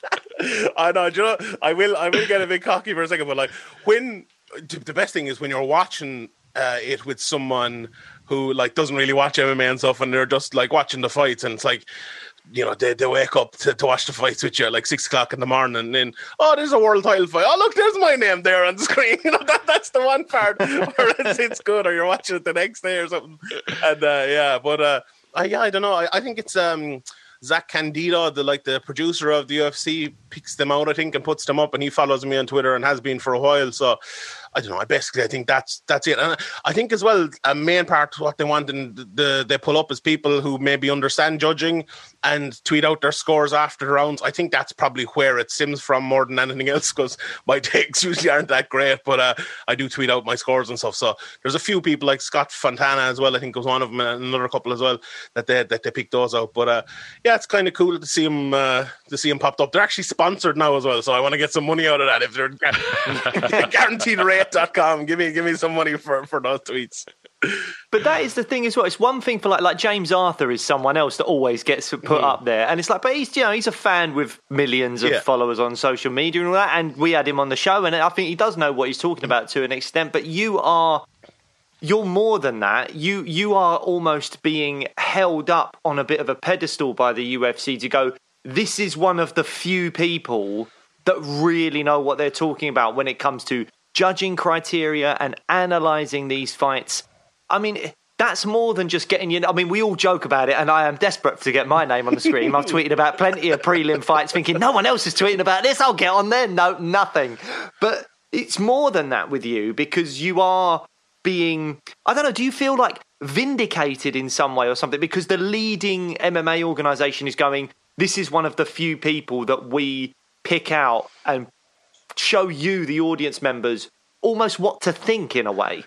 I know, do you know, I will, I will get a bit cocky for a second, but like when, the best thing is when you're watching uh, it with someone who like doesn't really watch M M A and stuff, and they're just like watching the fights, and it's like, you know, they, they wake up to, to watch the fights with you at like six o'clock in the morning, and then, oh, there's a world title fight. Oh, look, there's my name there on the screen. You know, that, that's the one part where it's, it's good, or you're watching it the next day or something. And uh, yeah, but uh, I, yeah, I don't know. I, I think it's um, Zach Candido, the like the producer of the U F C, picks them out, I think, and puts them up, and he follows me on Twitter and has been for a while. So I don't know. I basically, I think that's that's it. And I think as well, a main part what they want and the they pull up is people who maybe understand judging and tweet out their scores after the rounds. I think that's probably where it stems from more than anything else, because my takes usually aren't that great, but uh, I do tweet out my scores and stuff. So there's a few people like Scott Fontana as well, I think was one of them, and another couple as well that they that they picked those out. But uh, yeah, it's kind of cool to see them uh, to see them popped up. They're actually sponsored now as well, so I want to get some money out of that. If they're, if they're guaranteed rate dot com, give me give me some money for, for those tweets. But that is the thing as well. It's one thing for like like James Arthur is someone else that always gets put mm. up there, and it's like, but he's you know he's a fan with millions of yeah. followers on social media and all that. And we had him on the show, and I think he does know what he's talking about to an extent. But you are you're more than that. You you are almost being held up on a bit of a pedestal by the U F C to go, this is one of the few people that really know what they're talking about when it comes to judging criteria and analysing these fights. I mean, that's more than just getting you. I mean, we all joke about it, and I am desperate to get my name on the screen. I've tweeted about plenty of prelim fights thinking, no one else is tweeting about this, I'll get on there. No, nothing. But it's more than that with you, because you are being, I don't know, do you feel like vindicated in some way or something? Because the leading M M A organisation is going, this is one of the few people that we pick out and show you, the audience members, almost what to think in a way.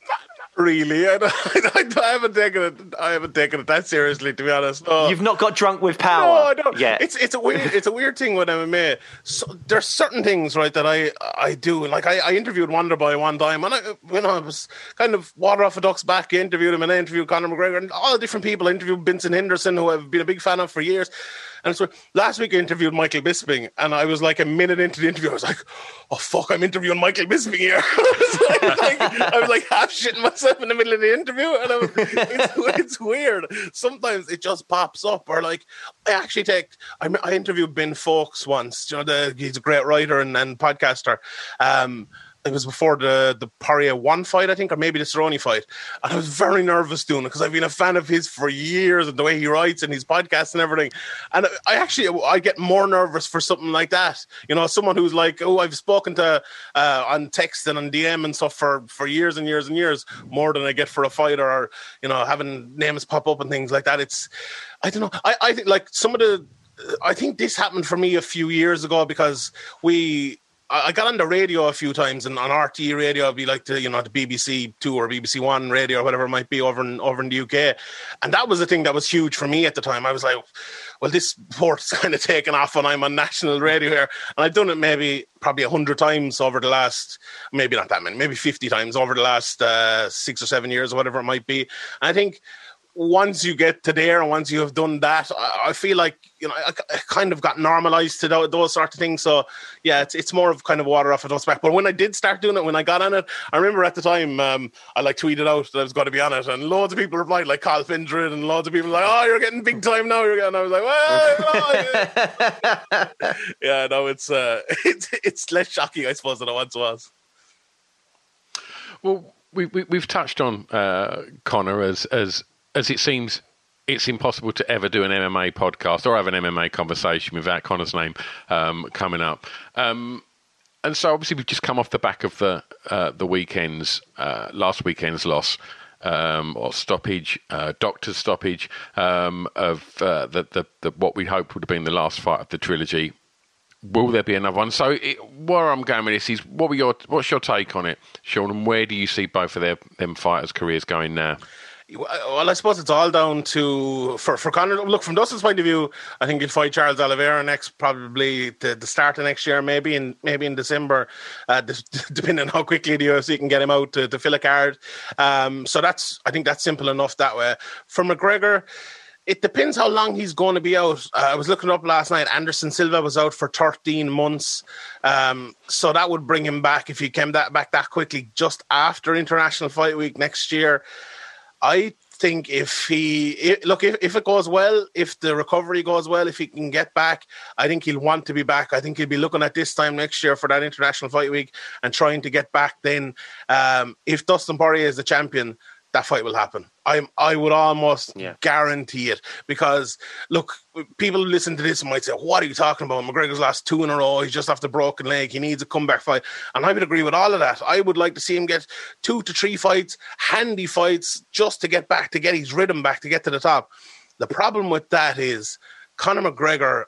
Really, I, I, I haven't taken it. I haven't taken it that seriously, to be honest. No. You've not got drunk with power. No, I don't. Yeah, it's it's a weird it's a weird thing with M M A. So, there's certain things, right, that I I do. Like I, I interviewed Wonderboy one time, and I you know I was kind of water off a duck's back. I interviewed him, and I interviewed Conor McGregor, and all the different people. I interviewed Vincent Henderson, who I've been a big fan of for years. And so last week I interviewed Michael Bisping, and I was like a minute into the interview, I was like, oh fuck, I'm interviewing Michael Bisping here. I, was like, like, I was like half shitting myself in the middle of the interview, and I was, it's, it's weird. Sometimes it just pops up, or like I actually take, I, I interviewed Ben Fowlkes once, you know, the, he's a great writer and, and podcaster. Um, It was before the, the Poirier one fight, I think, or maybe the Cerrone fight. And I was very nervous doing it because I've been a fan of his for years, and the way he writes and his podcasts and everything. And I actually, I get more nervous for something like that. You know, someone who's like, oh, I've spoken to uh, on text and on D M and stuff for, for years and years and years, more than I get for a fighter, or, you know, having names pop up and things like that. It's, I don't know. I, I think like some of the, I think this happened for me a few years ago because we, I got on the radio a few times, and on R T E radio, it'd be like the, you know, the B B C Two or B B C One radio or whatever it might be over in, over in the U K. And that was the thing that was huge for me at the time. I was like, well, this sport's kind of taken off when I'm on national radio here. And I've done it maybe probably a hundred times over the last, maybe not that many, maybe fifty times over the last uh, six or seven years or whatever it might be. And I think once you get to there and once you have done that, I, I feel like, you know, I, I kind of got normalized to those, those sort of things. So yeah, it's it's more of kind of water off a duck's back. But when I did start doing it, when I got on it, I remember at the time um, I like tweeted out that I was going to be on it, and loads of people replied, like Carl Findred, and loads of people like, oh, you're getting big time now. You're getting. I was like, well, oh, yeah, no, it's uh, it's it's less shocking, I suppose, than it once was. Well, we, we we've touched on uh, Conor as as. As it seems, it's impossible to ever do an M M A podcast or have an M M A conversation without Conor's name um, coming up. Um, and so, obviously, we've just come off the back of the uh, the weekend's uh, last weekend's loss um, or stoppage, uh, doctor's stoppage um, of uh, the, the the what we hoped would have been the last fight of the trilogy will there be another one? So it, where I'm going with this is, what were your, what's your take on it, Sean, and where do you see both of their, them fighters' careers going now? Well, I suppose it's all down to, for, for Conor. Look, from Dustin's point of view, I think he'll fight Charles Oliveira next, probably the, the start of next year, maybe in maybe in December, uh, depending on how quickly the U F C can get him out to, to fill a card. Um, so that's, I think that's simple enough that way. For McGregor, it depends how long he's going to be out. Uh, I was looking up last night. Anderson Silva was out for thirteen months. Um, so that would bring him back, if he came that back that quickly, just after International Fight Week next year. I think if he, if, look, if, if it goes well, if the recovery goes well, if he can get back, I think he'll want to be back. I think he'll be looking at this time next year for that International Fight Week and trying to get back then. Um, if Dustin Poirier is the champion, that fight will happen. I'm, I would almost yeah. guarantee it, because, look, people who listen to this might say, what are you talking about? McGregor's lost two in a row. He's just off the broken leg. He needs a comeback fight. And I would agree with all of that. I would like to see him get two to three fights, handy fights, just to get back, to get his rhythm back, to get to the top. The problem with that is Conor McGregor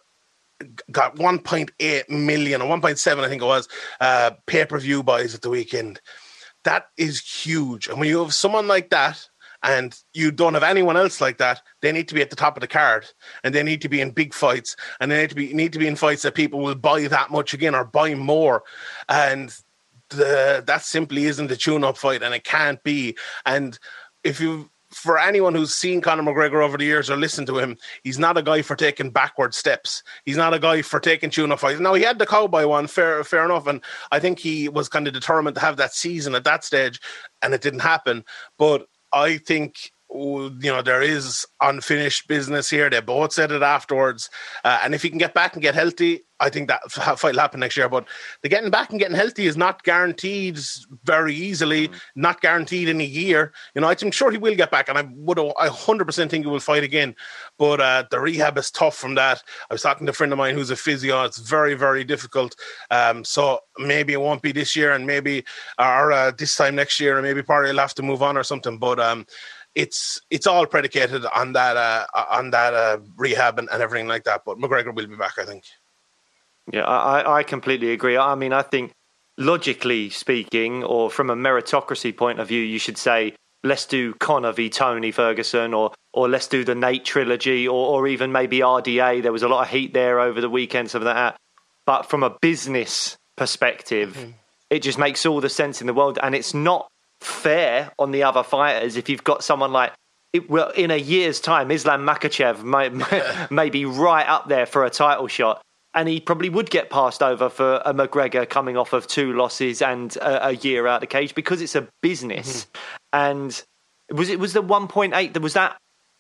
got one point eight million or one point seven, I think it was, uh, pay-per-view buys at the weekend. That is huge. And when you have someone like that and you don't have anyone else like that, they need to be at the top of the card, and they need to be in big fights, and they need to be need to be in fights that people will buy that much again or buy more. And the, that simply isn't a tune-up fight, and it can't be. And if you for anyone who's seen Conor McGregor over the years or listened to him, he's not a guy for taking backward steps. He's not a guy for taking tune-up fights. Now, he had the Cowboy one, fair fair enough, and I think he was kind of determined to have that season at that stage, and it didn't happen. But I think, you know, there is unfinished business here. They both said it afterwards. Uh, and if he can get back and get healthy, I think that fight will happen next year. But the getting back and getting healthy is not guaranteed very easily, mm. not guaranteed in a year. You know, I'm sure he will get back, and I would, I one hundred percent think he will fight again. But uh, the rehab is tough from that. I was talking to a friend of mine who's a physio. It's very, very difficult. Um, so maybe it won't be this year, and maybe or uh, this time next year, and maybe Poirier will have to move on or something. But um, it's it's all predicated on that uh, on that uh, rehab and, and everything like that. But McGregor will be back, I think. Yeah, I, I completely agree. I mean, I think logically speaking, or from a meritocracy point of view, you should say, let's do Conor v Tony Ferguson, or or let's do the Nate trilogy, or, or even maybe R D A. There was a lot of heat there over the weekend, something like that. But from a business perspective, mm-hmm. it just makes all the sense in the world. And it's not fair on the other fighters if you've got someone like, it, well, in a year's time, Islam Makhachev may, may, may be right up there for a title shot. And he probably would get passed over for a McGregor coming off of two losses and a, a year out of the cage, because it's a business. Mm-hmm. And was it was the one point eight, was that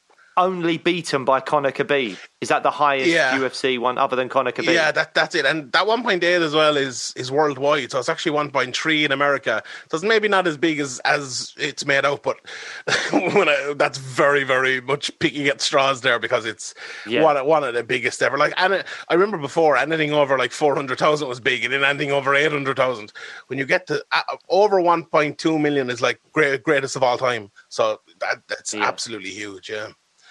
only beaten by Conor Khabib? Is that the highest yeah. U F C one other than Conor Khabib? Yeah, that, that's it. And that one point eight as well is is worldwide. So it's actually one point three in America. So it's maybe not as big as, as it's made out, but when I, that's very, very much picking at straws there, because it's yeah. one, one of the biggest ever. Like, and I remember before, anything over like four hundred thousand was big, and then anything over eight hundred thousand. When you get to uh, over one point two million is like great, greatest of all time. So that, that's yeah. absolutely huge, yeah.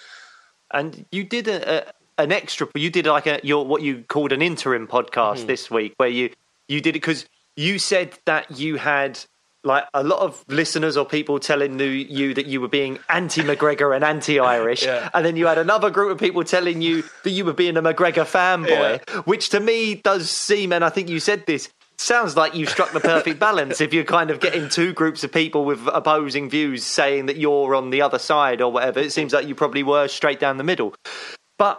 And you did a, a, an extra, you did like a your what you called an interim podcast mm-hmm. this week, where you, you did it because you said that you had like a lot of listeners or people telling you that you were being anti-McGregor and anti-Irish. yeah. And then you had another group of people telling you that you were being a McGregor fanboy, yeah. which to me does seem, and I think you said this, sounds like you struck the perfect balance if you're kind of getting two groups of people with opposing views saying that you're on the other side or whatever. It seems like you probably were straight down the middle. But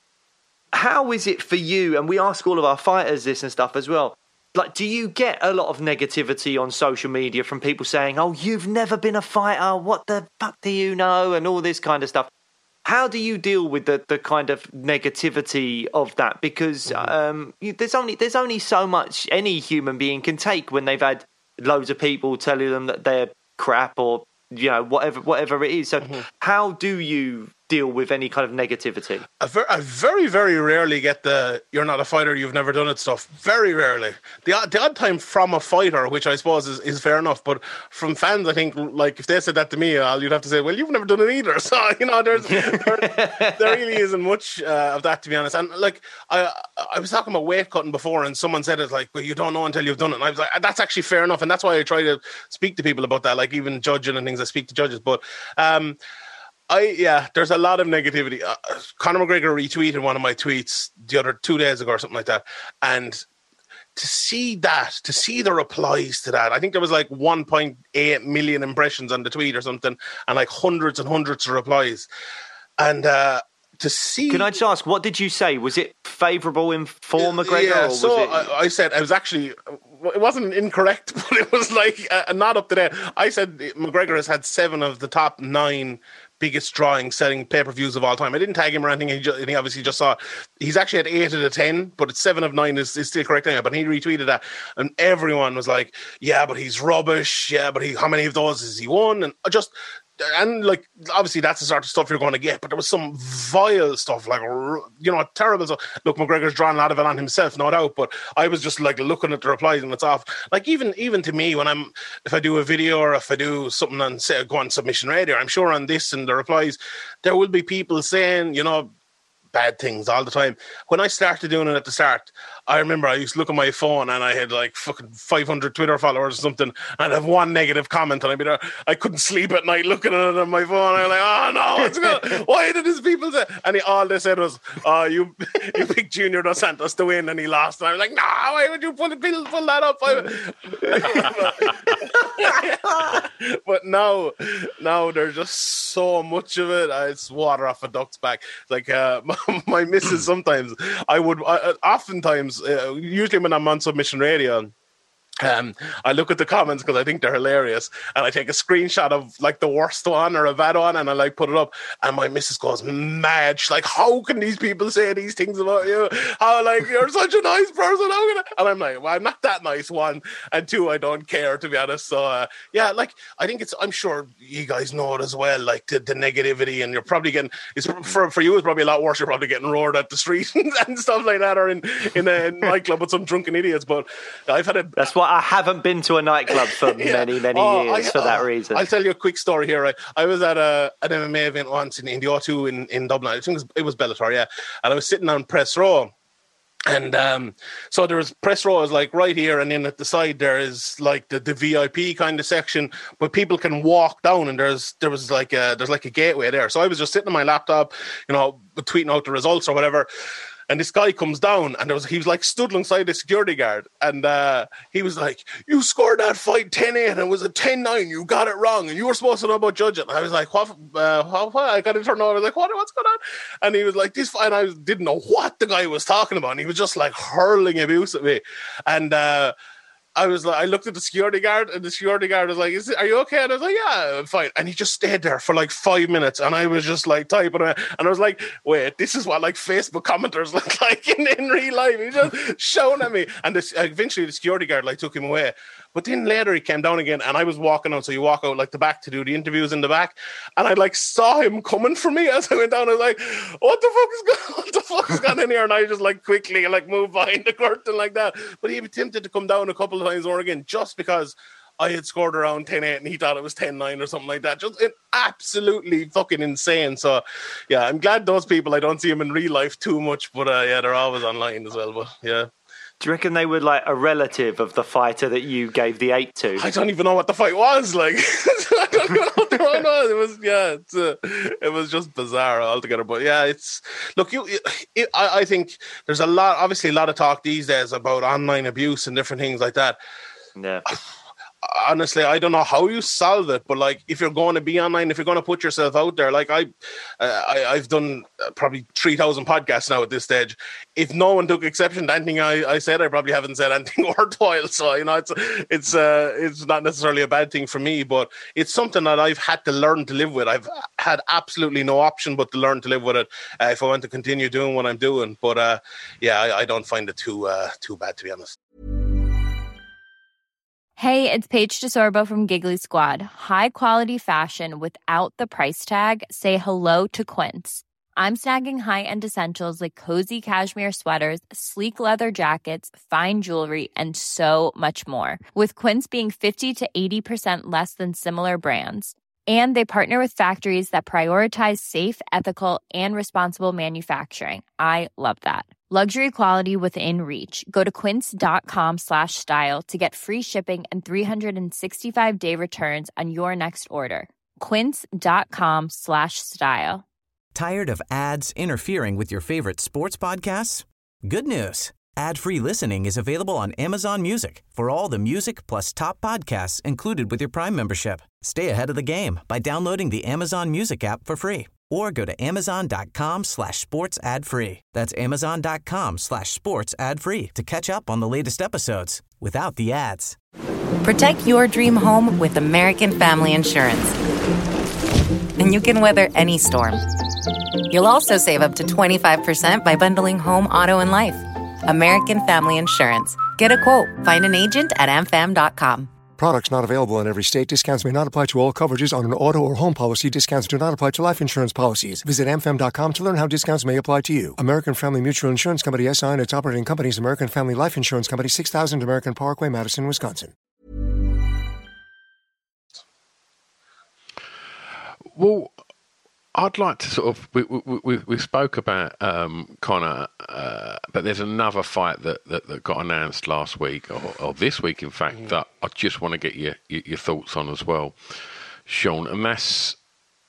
how is it for you? And we ask all of our fighters this and stuff as well. Like, do you get a lot of negativity on social media from people saying, oh, you've never been a fighter, what the fuck do you know? And all this kind of stuff. How do you deal with the, the kind of negativity of that? Because um, there's only there's only so much any human being can take when they've had loads of people telling them that they're crap or, you know, whatever whatever it is. So mm-hmm. how do you deal with any kind of negativity? I, ver- I very, very rarely get the "you're not a fighter, you've never done it" stuff. Very rarely. The odd, the odd time from a fighter, which I suppose is, is fair enough, but from fans, I think, like, if they said that to me, I'll, you'd have to say, well, you've never done it either. So, you know, there's there, there really isn't much uh, of that, to be honest. And, like, I I was talking about weight cutting before, and someone said it, like, well, you don't know until you've done it. And I was like, that's actually fair enough, and that's why I try to speak to people about that, like, even judging and things, I speak to judges. But, um... I yeah, there's a lot of negativity. Uh, Conor McGregor retweeted one of my tweets the other two days ago or something like that, and to see that, to see the replies to that, I think there was like one point eight million impressions on the tweet or something, and like hundreds and hundreds of replies, and uh, to see. Can I just ask, what did you say? Was it favourable in for McGregor? Yeah, or was so it... I, I said I was actually. It wasn't incorrect, but it was like uh, not up to date. I said McGregor has had seven of the top nine biggest drawing selling pay-per-views of all time. I didn't tag him or anything. He, just, he obviously just saw it. He's actually at eight of the ten, but it's seven of nine is, is still correct anyway. But he retweeted that, and everyone was like, yeah, but he's rubbish. Yeah, but he, how many of those has he won? And just... And, like, obviously that's the sort of stuff you're going to get, but there was some vile stuff, like, you know, terrible stuff. Look, McGregor's drawn a lot of it on himself, no doubt, but I was just, like, looking at the replies and it's off. Like, even even to me, when I'm, if I do a video or if I do something on, say, go on Submission Radio, I'm sure on this and the replies, there will be people saying, you know, bad things all the time. When I started doing it at the start, I remember I used to look at my phone and I had like fucking five hundred Twitter followers or something, and I'd have one negative comment and I'd be there. I couldn't sleep at night looking at it on my phone. I was like, oh no, what's going on? Why did these people say? And he, all they said was, oh, you you picked Junior Dos Santos to win and he lost. And I was like, no, why would you pull, pull, pull that up? But now, now there's just so much of it. It's water off a duck's back. Like uh, my, my missus, sometimes I would, uh, oftentimes, uh, usually when I'm on Submission Radio, Um, I look at the comments because I think they're hilarious, and I take a screenshot of like the worst one or a bad one, and I like put it up, and my missus goes mad. She's like, how can these people say these things about you? How, like, you're such a nice person, how can I? And I'm like, well, I'm not that nice, one, and two, I don't care, to be honest. So uh, yeah, like, I think it's, I'm sure you guys know it as well, like the, the negativity, and you're probably getting, it's for, for you it's probably a lot worse. You're probably getting roared at the street and stuff like that, or in, in a nightclub with some drunken idiots. But I've had a, that's what I haven't been to a nightclub for yeah. many, many oh, years I, for that uh, reason. I'll tell you a quick story here. Right? I was at a, an M M A event once in, in the O two in, in Dublin. I think it was, it was Bellator, yeah. And I was sitting on press row. And um, so there was press row is like right here, and then at the side there is like the, the V I P kind of section, but people can walk down, and there's there was like a, there's like a gateway there. So I was just sitting on my laptop, you know, tweeting out the results or whatever. And this guy comes down, and there was he was like stood alongside the security guard, and uh, he was like, "You scored that fight ten eight, and it was a ten nine. You got it wrong, and you were supposed to know about judging." And I was like, "What? Uh, what, what?" I got to turn over. I was like, "What? What's going on?" And he was like, "This," and I didn't know what the guy was talking about. And he was just like hurling abuse at me, and. Uh, I was like, I looked at the security guard, and the security guard was like, "Is it, are you okay?" And I was like, "Yeah, I'm fine." And he just stayed there for like five minutes, and I was just like typing away, and I was like, "Wait, this is what like Facebook commenters look like in, in real life." He just shouting at me, and this, eventually the security guard like took him away. But then later he came down again, and I was walking out. So you walk out like the back to do the interviews in the back, and I like saw him coming for me as I went down. I was like, "What the fuck is going? What the fuck is going in here?" And I just like quickly like moved behind the curtain like that. But he attempted to come down a couple of times more again, just because I had scored around ten eight and he thought it was ten nine or something like that. Just it, absolutely fucking insane. So yeah, I'm glad those people, I don't see them in real life too much, but uh, yeah, they're always online as well. But yeah. Do you reckon they were like a relative of the fighter that you gave the eight to? I don't even know what the fight was. Like, I don't even know what the fight was. It was, yeah, it's, uh, it was just bizarre altogether. But yeah, it's, look, you, it, I, I think there's a lot, obviously a lot of talk these days about online abuse and different things like that. Yeah. Honestly, I don't know how you solve it, but like, if you're going to be online, if you're going to put yourself out there, like I, uh, I I've done probably three thousand podcasts now at this stage. If no one took exception to anything I, I said, I probably haven't said anything worthwhile. So, you know, it's it's uh, it's not necessarily a bad thing for me, but it's something that I've had to learn to live with. I've had absolutely no option but to learn to live with it uh, if I want to continue doing what I'm doing. But uh, yeah, I, I don't find it too uh, too bad, to be honest. Hey, it's Paige DeSorbo from Giggly Squad. High quality fashion without the price tag. Say hello to Quince. I'm snagging high-end essentials like cozy cashmere sweaters, sleek leather jackets, fine jewelry, and so much more. With Quince being fifty to eighty percent less than similar brands. And they partner with factories that prioritize safe, ethical, and responsible manufacturing. I love that. Luxury quality within reach. Go to quince.com slash style to get free shipping and three sixty-five day returns on your next order. Quince.com slash style. Tired of ads interfering with your favorite sports podcasts? Good news. Ad-free listening is available on Amazon Music for all the music plus top podcasts included with your Prime membership. Stay ahead of the game by downloading the Amazon Music app for free or go to amazon.com slash sports ad free. That's amazon.com slash sports ad free to catch up on the latest episodes without the ads. Protect your dream home with American Family Insurance. And you can weather any storm. You'll also save up to twenty-five percent by bundling home, auto, and life. American Family Insurance. Get a quote. Find an agent at a m fam dot com. Products not available in every state. Discounts may not apply to all coverages on an auto or home policy. Discounts do not apply to life insurance policies. Visit a m fam dot com to learn how discounts may apply to you. American Family Mutual Insurance Company, S I and its operating companies, American Family Life Insurance Company, six thousand American Parkway, Madison, Wisconsin. Well, I'd like to sort of we we we, we spoke about um, Conor, uh, but there's another fight that, that, that got announced last week or, or this week, in fact, mm. that I just want to get your, your your thoughts on as well, Sean, and that's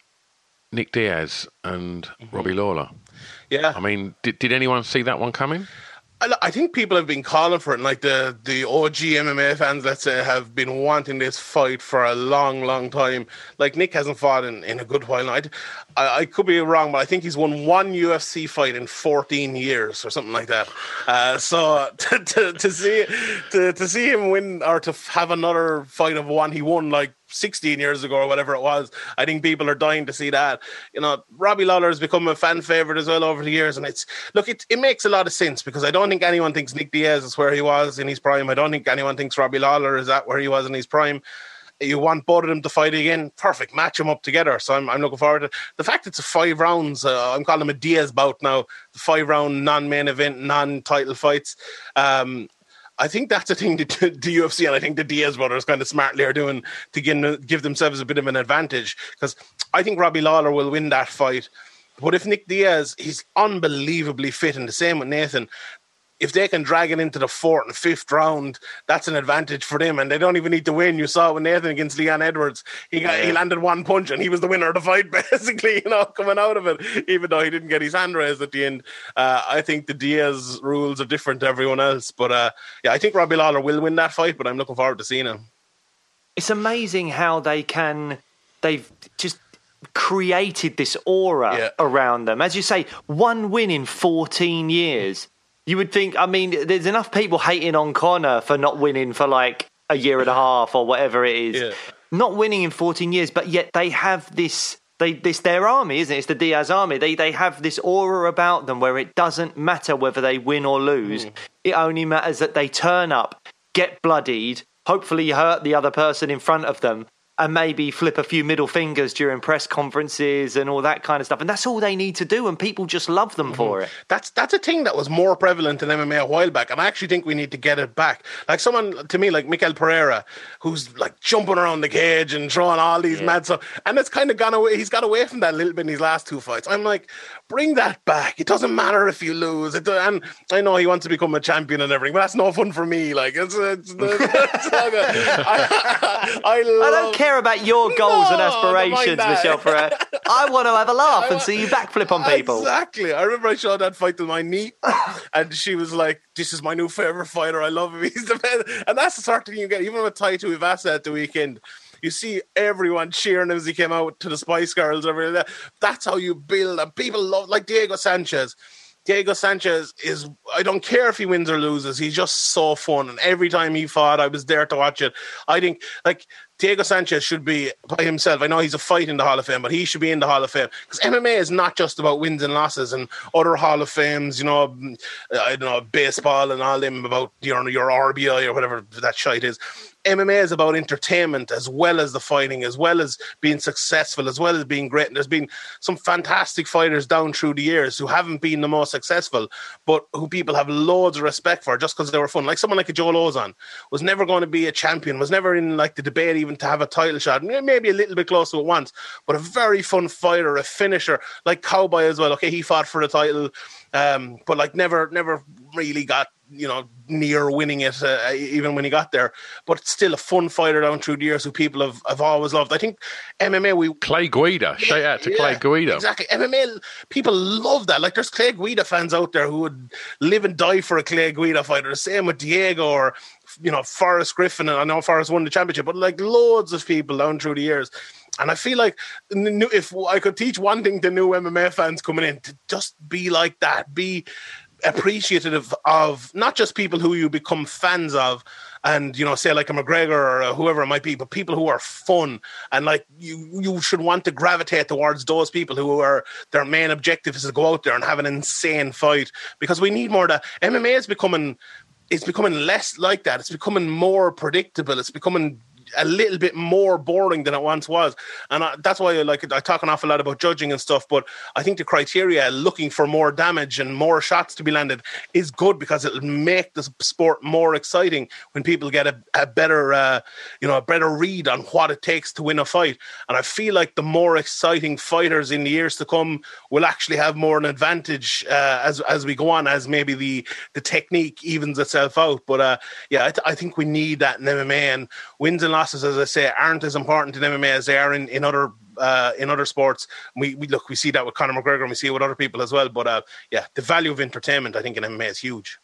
Nick Diaz and mm-hmm. Robbie Lawler. Yeah, I mean, did did anyone see that one coming? I, I think people have been calling for it, and like the, the O G M M A fans, let's say, have been wanting this fight for a long, long time. Like, Nick hasn't fought in, in a good while now. I, I, I could be wrong, but I think he's won one U F C fight in fourteen years or something like that. Uh, so to, to, to see to, to see him win, or to have another fight of one he won like sixteen years ago or whatever it was, I think people are dying to see that. You know, Robbie Lawler has become a fan favorite as well over the years, and it's look, it, it makes a lot of sense, because I don't think anyone thinks Nick Diaz is where he was in his prime. I don't think anyone thinks Robbie Lawler is at where he was in his prime. You want both of them to fight again, perfect, match them up together. So I'm, I'm looking forward to the fact it's a five rounds. Uh, I'm calling them a Diaz bout now, the five round non-main event, non-title fights. Um, I think that's a thing that the U F C and I think the Diaz brothers kind of smartly are doing to give, give themselves a bit of an advantage, because I think Robbie Lawler will win that fight. But if Nick Diaz, he's unbelievably fit, and the same with Nathan, if they can drag it into the fourth and fifth round, that's an advantage for them, and they don't even need to win. You saw it with Nathan against Leon Edwards. He got, he landed one punch and he was the winner of the fight, basically, you know, coming out of it, even though he didn't get his hand raised at the end. Uh, I think the Diaz rules are different to everyone else. But uh, yeah, I think Robbie Lawler will win that fight, but I'm looking forward to seeing him. It's amazing how they can, they've just created this aura yeah. around them. As you say, one win in fourteen years. You would think, I mean, there's enough people hating on Conor for not winning for like a year and a half or whatever it is. Yeah. Not winning in fourteen years, but yet they have this, they this their army, isn't it? It's the Diaz army. They they have this aura about them where it doesn't matter whether they win or lose. Mm. It only matters that they turn up, get bloodied, hopefully hurt the other person in front of them, and maybe flip a few middle fingers during press conferences and all that kind of stuff. And that's all they need to do, and people just love them mm-hmm. for it. That's that's a thing that was more prevalent in M M A a while back, and I actually think we need to get it back. Like someone, to me, like Miguel Pereira, who's like jumping around the cage and throwing all these yeah. mad stuff, and it's kind of gone away. He's got away from that a little bit in his last two fights. I'm like, bring that back. It doesn't matter if you lose. It, and I know he wants to become a champion and everything, but that's no fun for me. Like, it's, it's, it's not good. I, I, love, I don't care about your goals no, and aspirations, Michel Pereira. I want to have a laugh and see you backflip on people. Exactly. I remember I showed that fight to my niece, and she was like, "This is my new favorite fighter. I love him. He's the best." And that's the sort of thing you get, even with Tai Tuivasa at the weekend. You see everyone cheering him as he came out to the Spice Girls. Everything like that. That's how you build. And people love, like Diego Sanchez. Diego Sanchez is, I don't care if he wins or loses, he's just so fun. And every time he fought, I was there to watch it. I think, like, Diego Sanchez should be by himself. I know he's a fight in the Hall of Fame, but he should be in the Hall of Fame because M M A is not just about wins and losses and other Hall of Fames, you know, I don't know, baseball and all them about, you know, your R B I or whatever that shite is. M M A is about entertainment as well as the fighting, as well as being successful, as well as being great. And there's been some fantastic fighters down through the years who haven't been the most successful, but who people have loads of respect for just because they were fun. Like someone like a Joe Lozon was never going to be a champion, was never in like the debate even to have a title shot, maybe a little bit close to it once, but a very fun fighter, a finisher, like Cowboy as well. Okay, he fought for the title, um, but like never, never really got, you know, near winning it, uh, even when he got there, but still a fun fighter down through the years who people have, have always loved. I think M M A, we Clay Guida, yeah, shout out to yeah, Clay Guida. Exactly, M M A people love that. Like there's Clay Guida fans out there who would live and die for a Clay Guida fighter. The same with Diego or, you know, Forrest Griffin, and I know Forrest won the championship, but like loads of people down through the years. And I feel like if I could teach one thing to new M M A fans coming in, to just be like that, be appreciative of not just people who you become fans of and, you know, say like a McGregor or a whoever it might be, but people who are fun, and like you you should want to gravitate towards those people who are, their main objective is to go out there and have an insane fight, because we need more of that. M M A is becoming it's becoming less like that. It's becoming more predictable. It's becoming a little bit more boring than it once was, and I, that's why I like it. I talk an awful lot about judging and stuff, but I think the criteria, looking for more damage and more shots to be landed, is good because it'll make the sport more exciting when people get a, a better, uh, you know, a better read on what it takes to win a fight. And I feel like the more exciting fighters in the years to come will actually have more an advantage uh, as as we go on, as maybe the the technique evens itself out. But uh, yeah, I, th- I think we need that in M M A, and wins and losses, as I say, aren't as important in M M A as they are in, in other uh, in other sports. We, we look, we see that with Conor McGregor, and we see it with other people as well. But uh, yeah, the value of entertainment, I think, in M M A is huge.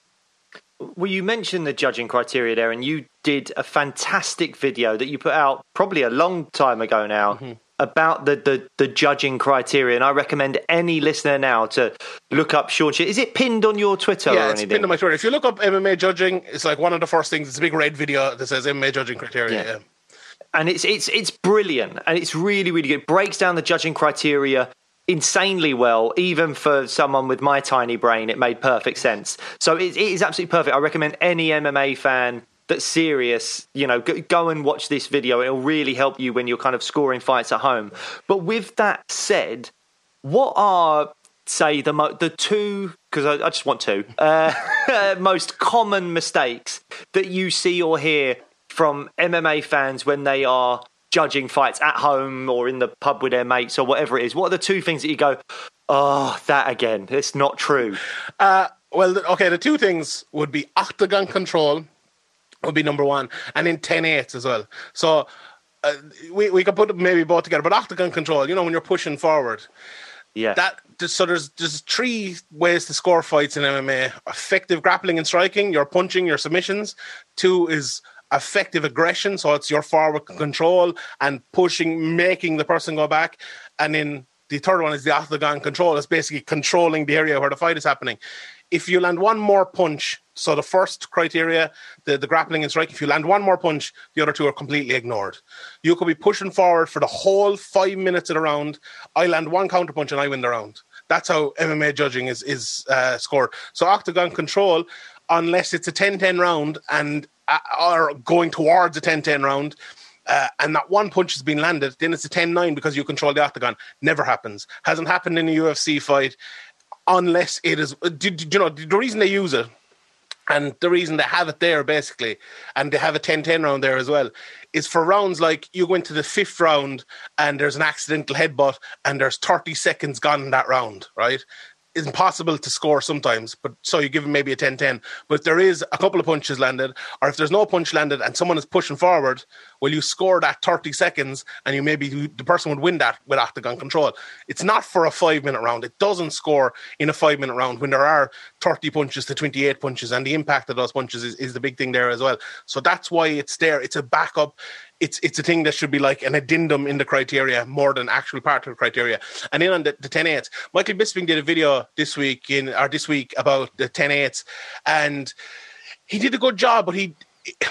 Well, you mentioned the judging criteria there, and you did a fantastic video that you put out probably a long time ago now. Mm-hmm. About the, the, the judging criteria, and I recommend any listener now to look up Sean Sheehan. Is it pinned on your Twitter yeah, or it's anything? pinned on my Twitter. If you look up M M A judging, it's like one of the first things. It's a big red video that says M M A judging criteria. Yeah. Yeah. And it's it's it's brilliant, and it's really, really good. It breaks down the judging criteria insanely well. Even for someone with my tiny brain, it made perfect sense. So it, it is absolutely perfect. I recommend any M M A fan that's serious, you know, go, go and watch this video. It'll really help you when you're kind of scoring fights at home. But with that said, what are, say, the mo- the two, because I, I just want two, uh, most common mistakes that you see or hear from M M A fans when they are judging fights at home or in the pub with their mates or whatever it is? What are the two things that you go, oh, that again, it's not true? Uh, well, okay, the two things would be octagon control, would be number one, and then ten eights as well. So uh, we we could put maybe both together, but octagon control, you know, when you're pushing forward, yeah. That so there's there's three ways to score fights in M M A: effective grappling and striking, your punching, your submissions. Two is effective aggression, so it's your forward control and pushing, making the person go back, and then the third one is the octagon control. It's basically controlling the area where the fight is happening. If you land one more punch, so the first criteria, the, the grappling and strike, if you land one more punch, the other two are completely ignored. You could be pushing forward for the whole five minutes of the round. I land one counter punch and I win the round. That's how M M A judging is, is uh, scored. So octagon control, unless it's a ten ten round and uh, or going towards a ten ten round, Uh, and that one punch has been landed, then it's a ten nine because you control the octagon. Never happens. Hasn't happened in a U F C fight unless it is, do, do, you know, the reason they use it and the reason they have it there basically, and they have a ten ten round there as well, is for rounds like you go into the fifth round and there's an accidental headbutt and there's thirty seconds gone in that round, right? It's impossible to score sometimes, but so you give them maybe a ten ten. But if there is a couple of punches landed, or if there's no punch landed and someone is pushing forward, well, you score that thirty seconds and you maybe the person would win that with octagon control. It's not for a five-minute round. It doesn't score in a five-minute round when there are thirty punches to twenty-eight punches, and the impact of those punches is, is the big thing there as well. So that's why it's there. It's a backup. It's it's a thing that should be like an addendum in the criteria more than actual part of the criteria. And then on the, the ten eights, Michael Bisping did a video this week in or this week about the ten eights, and he did a good job. But he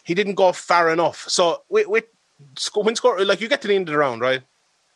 he didn't go far enough. So with, with when score, like you get to the end of the round, right,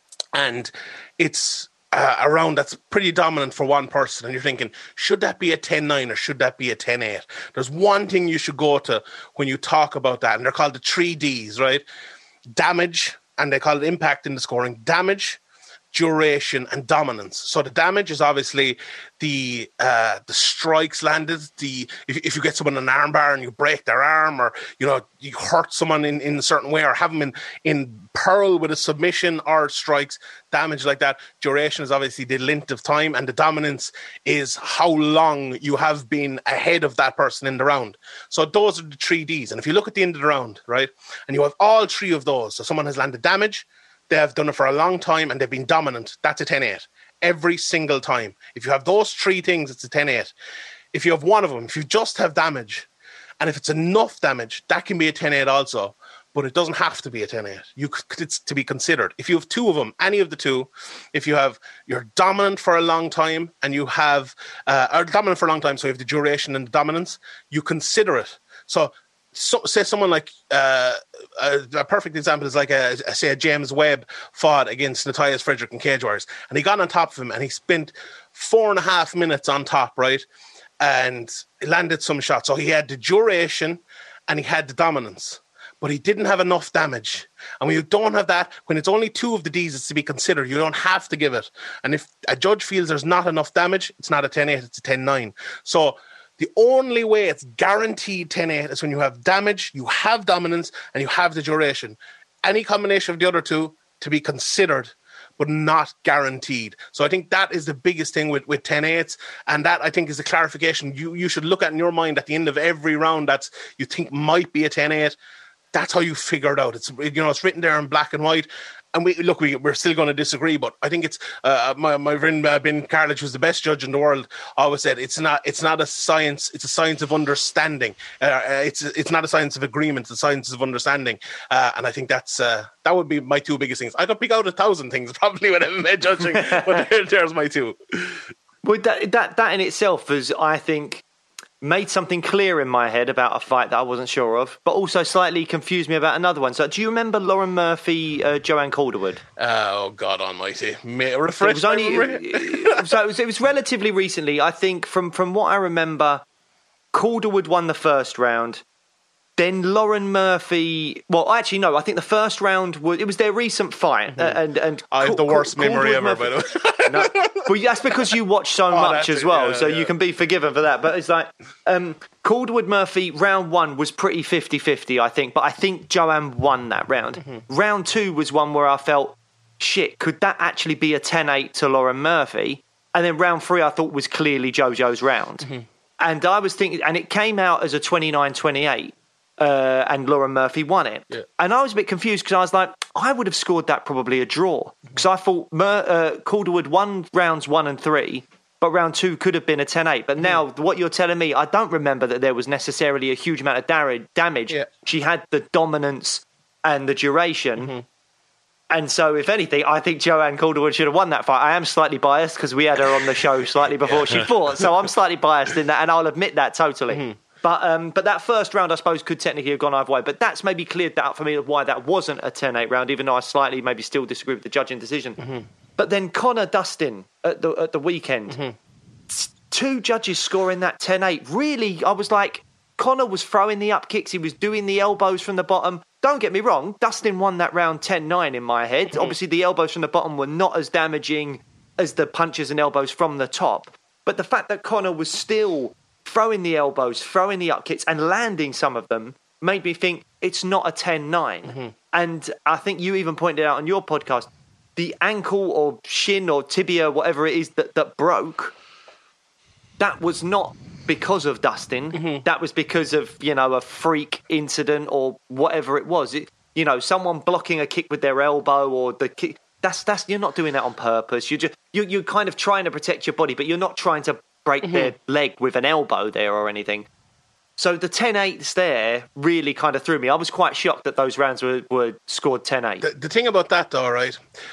and it's uh, a round that's pretty dominant for one person, and you're thinking, should that be a ten nine or should that be a ten eight? There's one thing you should go to when you talk about that, and they're called the three Ds, right? Damage, and they call it impact in the scoring. Damage, duration, and dominance. So the damage is obviously the uh, the strikes landed. The if, if you get someone an arm bar and you break their arm, or you know you hurt someone in, in a certain way, or have them in, in peril with a submission or strikes, damage like that. Duration is obviously the length of time, and the dominance is how long you have been ahead of that person in the round. So those are the three Ds. And if you look at the end of the round, right, and you have all three of those, so someone has landed damage, they have done it for a long time, and they've been dominant. That's a ten eight. Every single time. If you have those three things, it's a ten eight. If you have one of them, if you just have damage, and if it's enough damage, that can be a ten eight also. But it doesn't have to be a ten eight. You, it's to be considered. If you have two of them, any of the two, if you have, you're dominant for a long time, and you have, uh, or dominant for a long time, so you have the duration and the dominance, you consider it. So, So, say someone like uh, a, a perfect example is like a, a say a James Webb fought against Matthias Frederick in Cage Warriors, and he got on top of him and he spent four and a half minutes on top, right, and he landed some shots. So he had the duration and he had the dominance, but he didn't have enough damage. And when you don't have that, when it's only two of the Ds, it's to be considered. You don't have to give it. And if a judge feels there's not enough damage, it's not a ten eight, it's a ten nine. So the only way it's guaranteed ten eight is when you have damage, you have dominance, and you have the duration. Any combination of the other two to be considered, but not guaranteed. So I think that is the biggest thing with, with ten eights, and that I think is the clarification you, you should look at in your mind at the end of every round that you think might be a ten eight. That's how you figure it out. It's, you know, it's written there in black and white. And we look, we, we're still going to disagree, but I think it's uh, my my friend uh, Ben Carlich, who's the best judge in the world, always said it's not it's not a science, it's a science of understanding. Uh, it's it's not a science of agreement, it's a science of understanding. Uh, and I think that's uh, that would be my two biggest things. I could pick out a thousand things probably when I'm judging, but there, there's my two. Well, that that that in itself is, I think, made something clear in my head about a fight that I wasn't sure of, but also slightly confused me about another one. So do you remember Lauren Murphy, uh, Joanne Calderwood? Uh, oh, God almighty. May refresh it was only, it, so it was, it was relatively recently. I think from, from what I remember, Calderwood won the first round. Then Lauren Murphy... Well, actually, no. I think the first round was... It was their recent fight. Mm-hmm. Uh, and, and I have the worst Cal- memory ever, Murphy, by the way. No, well, that's because you watch so oh, much as well, yeah, so yeah. you can be forgiven for that. But it's like... Um, Calderwood Murphy, round one was pretty fifty-fifty, I think. But I think Joanne won that round. Mm-hmm. Round two was one where I felt, shit, could that actually be a ten eight to Lauren Murphy? And then round three I thought was clearly JoJo's round. Mm-hmm. And I was thinking... And it came out as a twenty-nine twenty-eight. Uh, and Lauren Murphy won it. Yeah. And I was a bit confused because I was like, I would have scored that probably a draw. Because I thought Mur- uh, Calderwood won rounds one and three, but round two could have been a ten eight. But now, mm. what you're telling me, I don't remember that there was necessarily a huge amount of da- damage. Yeah. She had the dominance and the duration. Mm-hmm. And so, if anything, I think Joanne Calderwood should have won that fight. I am slightly biased because we had her on the show slightly before she fought. So I'm slightly biased in that, and I'll admit that totally. Mm-hmm. But um, but that first round, I suppose, could technically have gone either way. But that's maybe cleared that up for me of why that wasn't a ten eight round, even though I slightly maybe still disagree with the judging decision. Mm-hmm. But then Conor Dustin at the at the weekend, mm-hmm. two judges scoring that ten eight. Really, I was like, Conor was throwing the up kicks, he was doing the elbows from the bottom. Don't get me wrong, Dustin won that round ten nine in my head. Mm-hmm. Obviously, the elbows from the bottom were not as damaging as the punches and elbows from the top. But the fact that Conor was still throwing the elbows, throwing the up kicks and landing some of them made me think it's not a ten nine. Mm-hmm. And I think you even pointed out on your podcast, the ankle or shin or tibia, whatever it is that, that broke, that was not because of Dustin. Mm-hmm. That was because of, you know, a freak incident or whatever it was. It, you know, someone blocking a kick with their elbow or the kick. That's that's you're not doing that on purpose. You're just you you're kind of trying to protect your body, but you're not trying to break mm-hmm. their leg with an elbow there or anything. So the ten eights there really kind of threw me. I was quite shocked that those rounds were, were scored ten eight. The, the thing about that, though, right?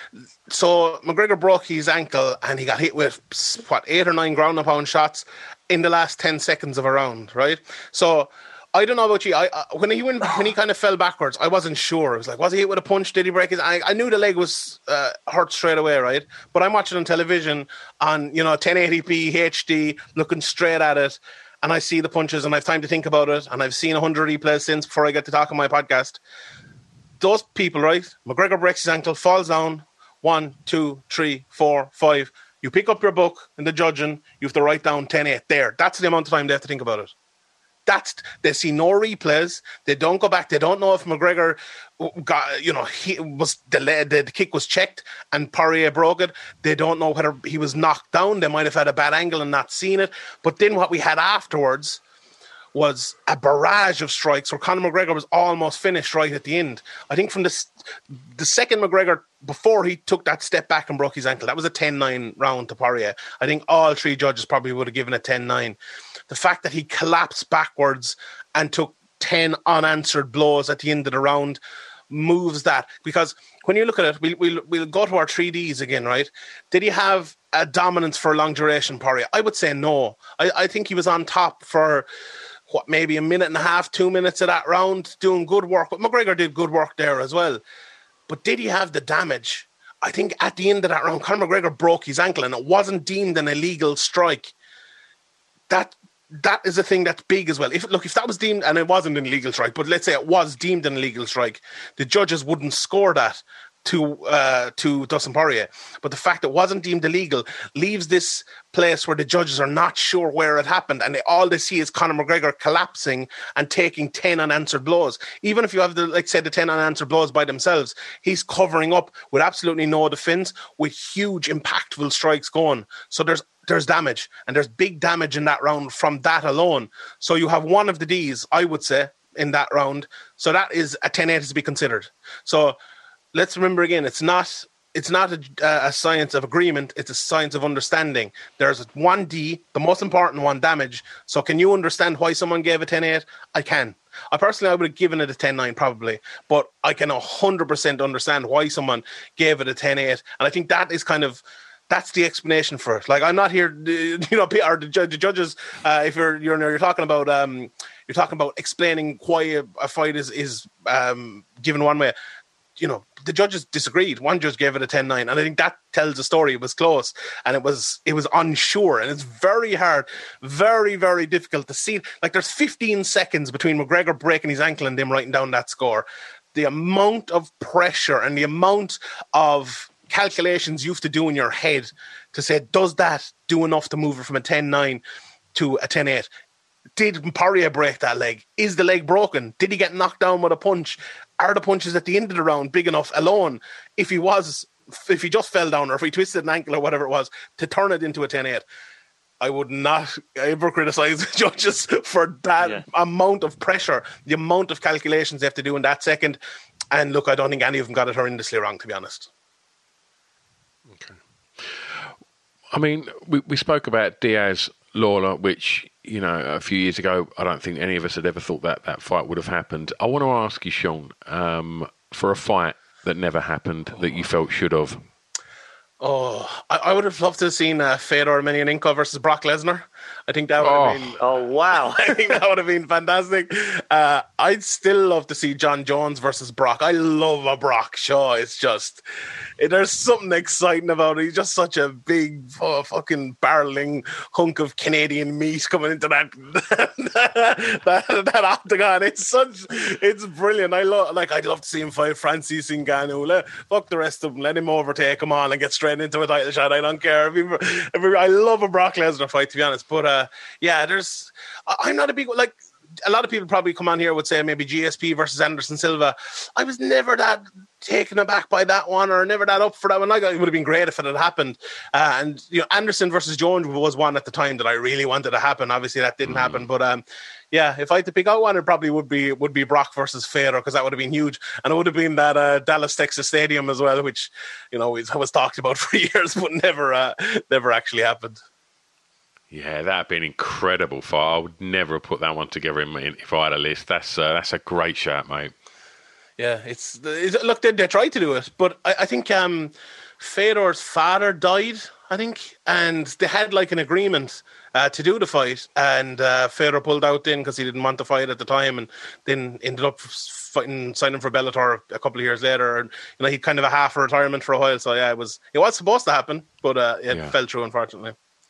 So McGregor broke his ankle and he got hit with, what, eight or nine ground and pound shots in the last ten seconds of a round, right? So I don't know about you. I, I when he went, when he kind of fell backwards, I wasn't sure. I was like, was he hit with a punch? Did he break his? I, I knew the leg was uh, hurt straight away, right? But I'm watching on television on, you know, ten eighty p H D, looking straight at it, and I see the punches, and I have time to think about it, and I've seen a hundred replays since before I get to talk on my podcast. Those people, right? McGregor breaks his ankle, falls down. One, two, three, four, five. You pick up your book in the judging. You have to write down ten eight. There, that's the amount of time they have to think about it. That's they see no replays. They don't go back. They don't know if McGregor got, you know, he was delayed. The kick was checked and Poirier broke it. They don't know whether he was knocked down. They might have had a bad angle and not seen it. But then what we had afterwards was a barrage of strikes where Conor McGregor was almost finished right at the end. I think from the the second McGregor, before he took that step back and broke his ankle, that was a ten nine round to Poirier. I think all three judges probably would have given a ten nine. The fact that he collapsed backwards and took ten unanswered blows at the end of the round moves that. Because when you look at it, we'll, we'll, we'll go to our three Ds again, right? Did he have a dominance for a long duration, Poirier? I would say no. I, I think he was on top for... what, maybe a minute and a half, two minutes of that round, doing good work. But McGregor did good work there as well. But did he have the damage? I think at the end of that round, Conor McGregor broke his ankle and it wasn't deemed an illegal strike. That that is a thing that's big as well. If look, if that was deemed, and it wasn't an illegal strike, but let's say it was deemed an illegal strike, the judges wouldn't score that to uh, to Dustin Poirier. But the fact it wasn't deemed illegal leaves this place where the judges are not sure where it happened, and they, all they see is Conor McGregor collapsing and taking ten unanswered blows. Even if you have the, like say, the ten unanswered blows by themselves, he's covering up with absolutely no defense, with huge impactful strikes going. So there's there's damage, and there's big damage in that round from that alone. So you have one of the Ds, I would say, in that round. So that is a ten eight to be considered. So let's remember again, it's not it's not a, a science of agreement, it's a science of understanding. There's one D, the most important one, damage. So can you understand why someone gave a ten eight? I can. I personally, I would have given it a ten nine probably, but I can one hundred percent understand why someone gave it a ten eight. And I think that is kind of, that's the explanation for it. Like, I'm not here, you know, or the, the judges, uh, if you're, you're you're talking about um, you're talking about explaining why a, a fight is, is um, given one way. You know, the judges disagreed. One judge gave it a ten nine, and I think that tells the story. It was close, and it was it was unsure, and it's very hard, very, very difficult to see. Like, there's fifteen seconds between McGregor breaking his ankle and them writing down that score. The amount of pressure and the amount of calculations you have to do in your head to say, does that do enough to move it from a ten nine to a ten eight? Did Poirier break that leg? Is the leg broken? Did he get knocked down with a punch? Are the punches at the end of the round big enough alone, if he was, if he just fell down or if he twisted an ankle or whatever it was, to turn it into a ten eight? I would not ever criticize the judges for that yeah. amount of pressure, the amount of calculations they have to do in that second. And look, I don't think any of them got it horrendously wrong, to be honest. Okay. I mean, we, we spoke about Diaz Lawler, which, you know, a few years ago, I don't think any of us had ever thought that that fight would have happened. I want to ask you, Sean, um, for a fight that never happened, that you felt should have. Oh, I, I would have loved to have seen uh, Fedor Emelianenko versus Brock Lesnar. I think that would oh. have been... Oh, wow. I think that would have been fantastic. Uh, I'd still love to see John Jones versus Brock. I love a Brock show. It's just... It, there's something exciting about it. He's just such a big, oh, fucking barreling hunk of Canadian meat coming into that that, that octagon. It's such... It's brilliant. I love... Like, I'd love to see him fight Francis Ngannou. Let, fuck the rest of them. Let him overtake him on and get straight into a title shot. I don't care. If he, if he, I love a Brock Lesnar fight, to be honest. But uh, yeah, there's. I'm not a big like. A lot of people probably come on here would say maybe G S P versus Anderson Silva. I was never that taken aback by that one, or never that up for that one. Like, it would have been great if it had happened. Uh, and you know, Anderson versus Jones was one at the time that I really wanted to happen. Obviously, that didn't mm. happen. But um, yeah, if I had to pick out one, it probably would be would be Brock versus Fedor, because that would have been huge, and it would have been that uh, Dallas Texas Stadium as well, which you know was, was talked about for years, but never uh, never actually happened. Yeah, that'd been incredible fight. I would never have put that one together in, if I had a list. That's uh, that's a great shout, mate. Yeah, it's, it's look, they, they tried to do it, but I, I think um, Fedor's father died I think, and they had like an agreement uh, to do the fight, and uh, Fedor pulled out then because he didn't want the fight at the time, and then ended up fighting, signing for Bellator a couple of years later. And you know, he kind of a half a retirement for a while. So yeah, it was it was supposed to happen, but uh, it yeah. fell through, unfortunately.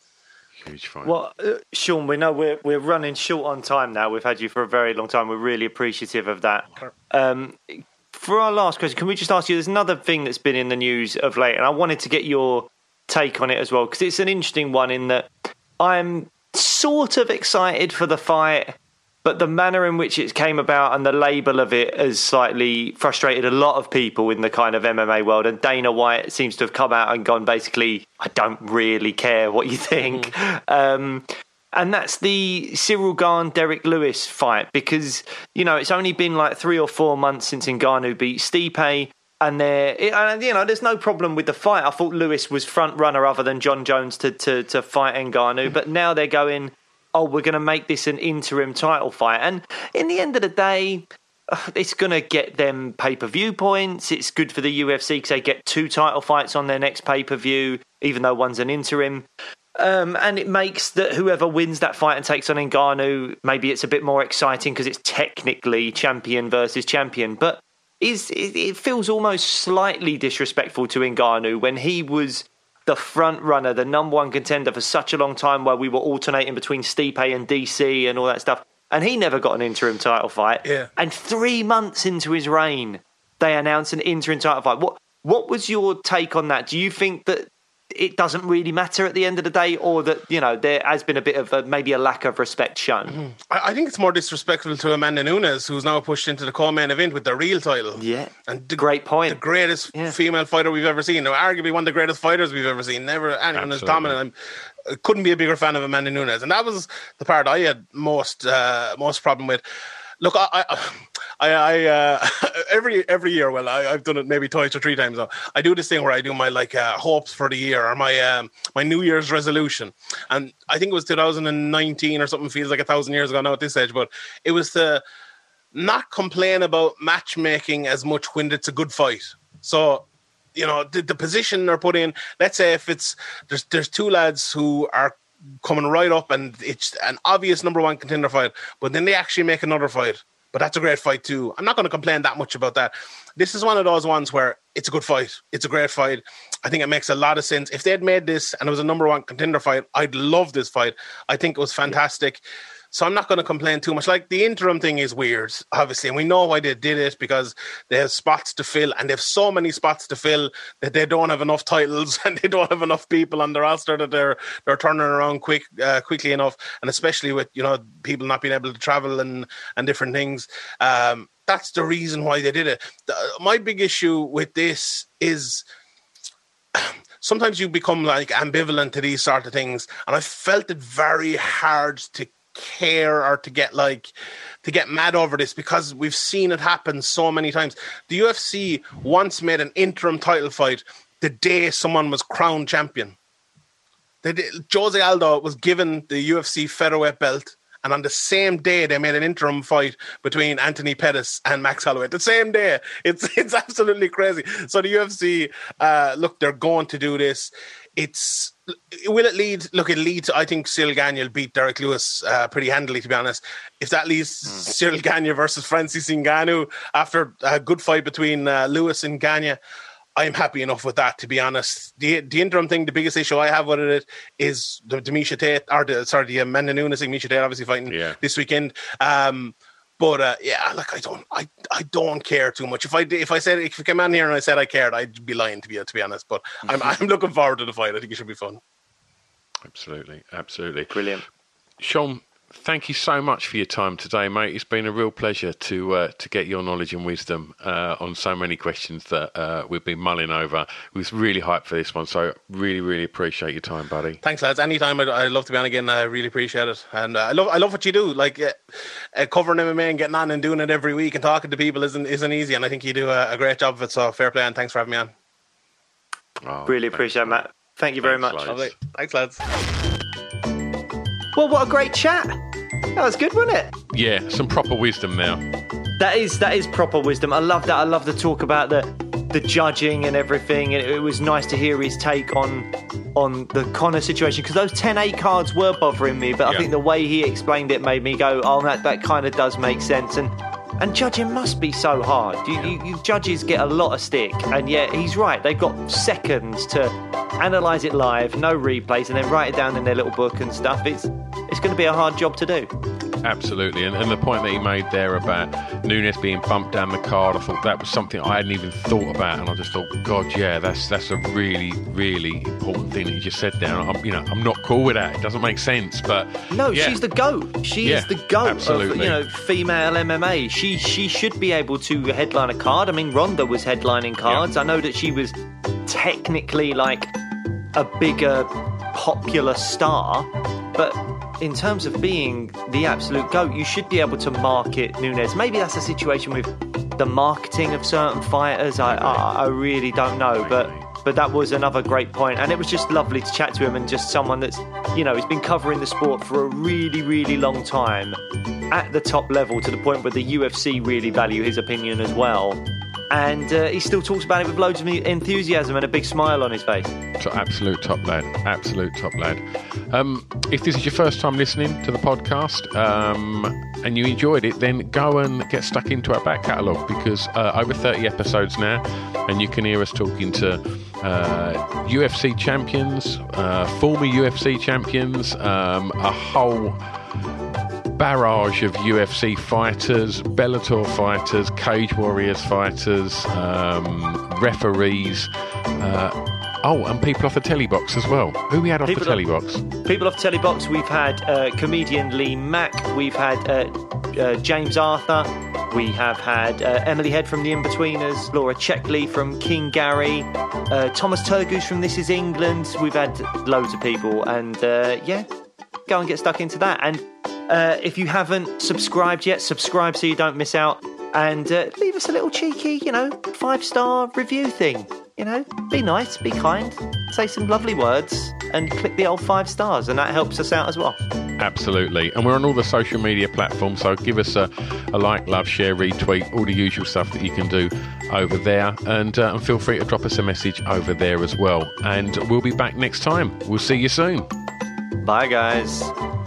Huge fight. Well, uh, Sean, we know we're we're running short on time now. We've had you for a very long time. We're really appreciative of that. Um, for our last question, can we just ask you? There's another thing that's been in the news of late, and I wanted to get your take on it as well, because it's an interesting one in that I'm sort of excited for the fight, but the manner in which it came about and the label of it has slightly frustrated a lot of people in the kind of M M A world. And Dana White seems to have come out and gone, basically, I don't really care what you think. Mm. Um, and that's the Cyril Gane, Derek Lewis fight, because, you know, it's only been like three or four months since Ngannou beat Stipe. And there, and you know, there's no problem with the fight. I thought Lewis was front runner other than John Jones to to, to fight Ngannou, but now they're going, oh, we're going to make this an interim title fight. And in the end of the day, it's going to get them pay-per-view points. It's good for the U F C because they get two title fights on their next pay-per-view, even though one's an interim. Um, and it makes that whoever wins that fight and takes on Ngannou, maybe it's a bit more exciting because it's technically champion versus champion. But Is it feels almost slightly disrespectful to Ngannou when he was the front runner, the number one contender for such a long time, where we were alternating between Stipe and D C and all that stuff, and he never got an interim title fight. Yeah. And three months into his reign, they announced an interim title fight. What what was your take on that? Do you think that it doesn't really matter at the end of the day, or that, you know, there has been a bit of a, maybe a lack of respect shown? Mm-hmm. I, I think it's more disrespectful to Amanda Nunes, who's now pushed into the co-main event with the real title. Yeah, and the, great point. The greatest yeah. female fighter we've ever seen. Now, arguably one of the greatest fighters we've ever seen. Never anyone as dominant. I'm, I couldn't be a bigger fan of Amanda Nunes, and that was the part I had most uh, most problem with. Look, I, I, I, I uh, every every year, well, I, I've done it maybe twice or three times now. I do this thing where I do my like uh, hopes for the year, or my um, my New Year's resolution, and I think it was two thousand nineteen or something. Feels like a thousand years ago now at this age, but it was to not complain about matchmaking as much when it's a good fight. So, you know, the, the position they're put in. Let's say if it's there's there's two lads who are coming right up and it's an obvious number one contender fight, but then they actually make another fight, but that's a great fight too. I'm not going to complain that much about that. This is one of those ones where it's a good fight, it's a great fight. I think it makes a lot of sense. If they had made this and it was a number one contender fight, I'd love this fight. I think it was fantastic. So I'm not going to complain too much. Like, the interim thing is weird, obviously, and we know why they did it, because they have spots to fill, and they have so many spots to fill that they don't have enough titles and they don't have enough people on the roster that they're they're turning around quick uh, quickly enough, and especially with, you know, people not being able to travel and and different things. Um, that's the reason why they did it. The, my big issue with this is sometimes you become like ambivalent to these sort of things, and I felt it very hard to care or to get like to get mad over this, because we've seen it happen so many times. The U F C once made an interim title fight the day someone was crowned champion. They did, Jose Aldo was given the U F C featherweight belt, and on the same day they made an interim fight between Anthony Pettis and Max Holloway. The same day. It's it's absolutely crazy. So the U F C, uh, look, they're going to do this. It's will it lead? Look, it leads. I think Cyril Gane will beat Derek Lewis uh, pretty handily, to be honest. If that leads mm. Cyril Gane versus Francis Ngannou after a good fight between uh, Lewis and Gane, I'm happy enough with that, to be honest. The the interim thing, the biggest issue I have with it is the, the Miesha Tate, or the sorry, the Amanda Nunes thing. Miesha Tate obviously fighting yeah. this weekend. Um, But uh, yeah, like I don't, I, I don't care too much. If I if I said if you came on here and I said I cared, I'd be lying to be to be honest. But I'm I'm looking forward to the fight. I think it should be fun. Absolutely, absolutely, brilliant. Sean, thank you so much for your time today, mate. It's been a real pleasure to uh, to get your knowledge and wisdom uh, on so many questions that uh, we've been mulling over. We was really hyped for this one, so really, really appreciate your time, buddy. Thanks, lads. Anytime, I'd, I'd love to be on again. I really appreciate it, and uh, I love I love what you do. Like uh, uh, covering M M A and getting on and doing it every week and talking to people isn't isn't easy, and I think you do a, a great job of it. So fair play, and thanks for having me on. Oh, really appreciate it, Matt. Thank you very thanks, much. Loads. Thanks, lads. Well, what a great chat. That was good, wasn't it? Yeah, some proper wisdom now. That is that is proper wisdom. I love that. I love the talk about the the judging and everything, and it, it was nice to hear his take on on the Conor situation, because those ten eight cards were bothering me, but I Yeah. think the way he explained it made me go, oh, that, that kind of does make sense. And and judging must be so hard. You, you, you judges get a lot of stick, and yet he's right. They've got seconds to analyse it live, no replays, and then write it down in their little book and stuff. It's it's going to be a hard job to do. Absolutely, and, and the point that he made there about Nunes being bumped down the card, I thought that was something I hadn't even thought about, and I just thought, God, yeah, that's that's a really, really important thing that you just said there. I'm, you know, I'm not cool with that. It doesn't make sense, but no, yeah. she's the GOAT. She Yeah, is the GOAT absolutely. of, you know, female M M A. She she should be able to headline a card. I mean, Ronda was headlining cards. Yeah. I know that she was technically like a bigger, popular star, but in terms of being the absolute GOAT, you should be able to market Nunes. Maybe that's a situation with the marketing of certain fighters. I I, I really don't know, but but that was another great point, and it was just lovely to chat to him, and just someone that's, you know, he's been covering the sport for a really, really long time at the top level, to the point where the U F C really value his opinion as well. And uh, he still talks about it with loads of enthusiasm and a big smile on his face. So absolute top lad, absolute top lad. Um, if this is your first time listening to the podcast um, and you enjoyed it, then go and get stuck into our back catalogue, because uh, over thirty episodes now, and you can hear us talking to uh, U F C champions, uh, former U F C champions, um, a whole barrage of U F C fighters, Bellator fighters, Cage Warriors fighters, um, referees, uh, oh, and people off the telly box as well. Who we had off People the telly off- box? People off telly box, we've had uh, comedian Lee Mack, we've had uh, uh, James Arthur, we have had uh, Emily Head from The Inbetweeners, Laura Checkley from King Gary, uh, Thomas Turgoose from This Is England. We've had loads of people, and uh, yeah, go and get stuck into that. And uh, if you haven't subscribed yet, subscribe so you don't miss out, and uh, leave us a little cheeky, you know, five-star review thing. You know, be nice, be kind, say some lovely words, and click the old five stars, and that helps us out as well. Absolutely. And we're on all the social media platforms, so give us a, a like, love, share, retweet, all the usual stuff that you can do over there. And, uh, and feel free to drop us a message over there as well. And we'll be back next time. We'll see you soon. Bye, guys.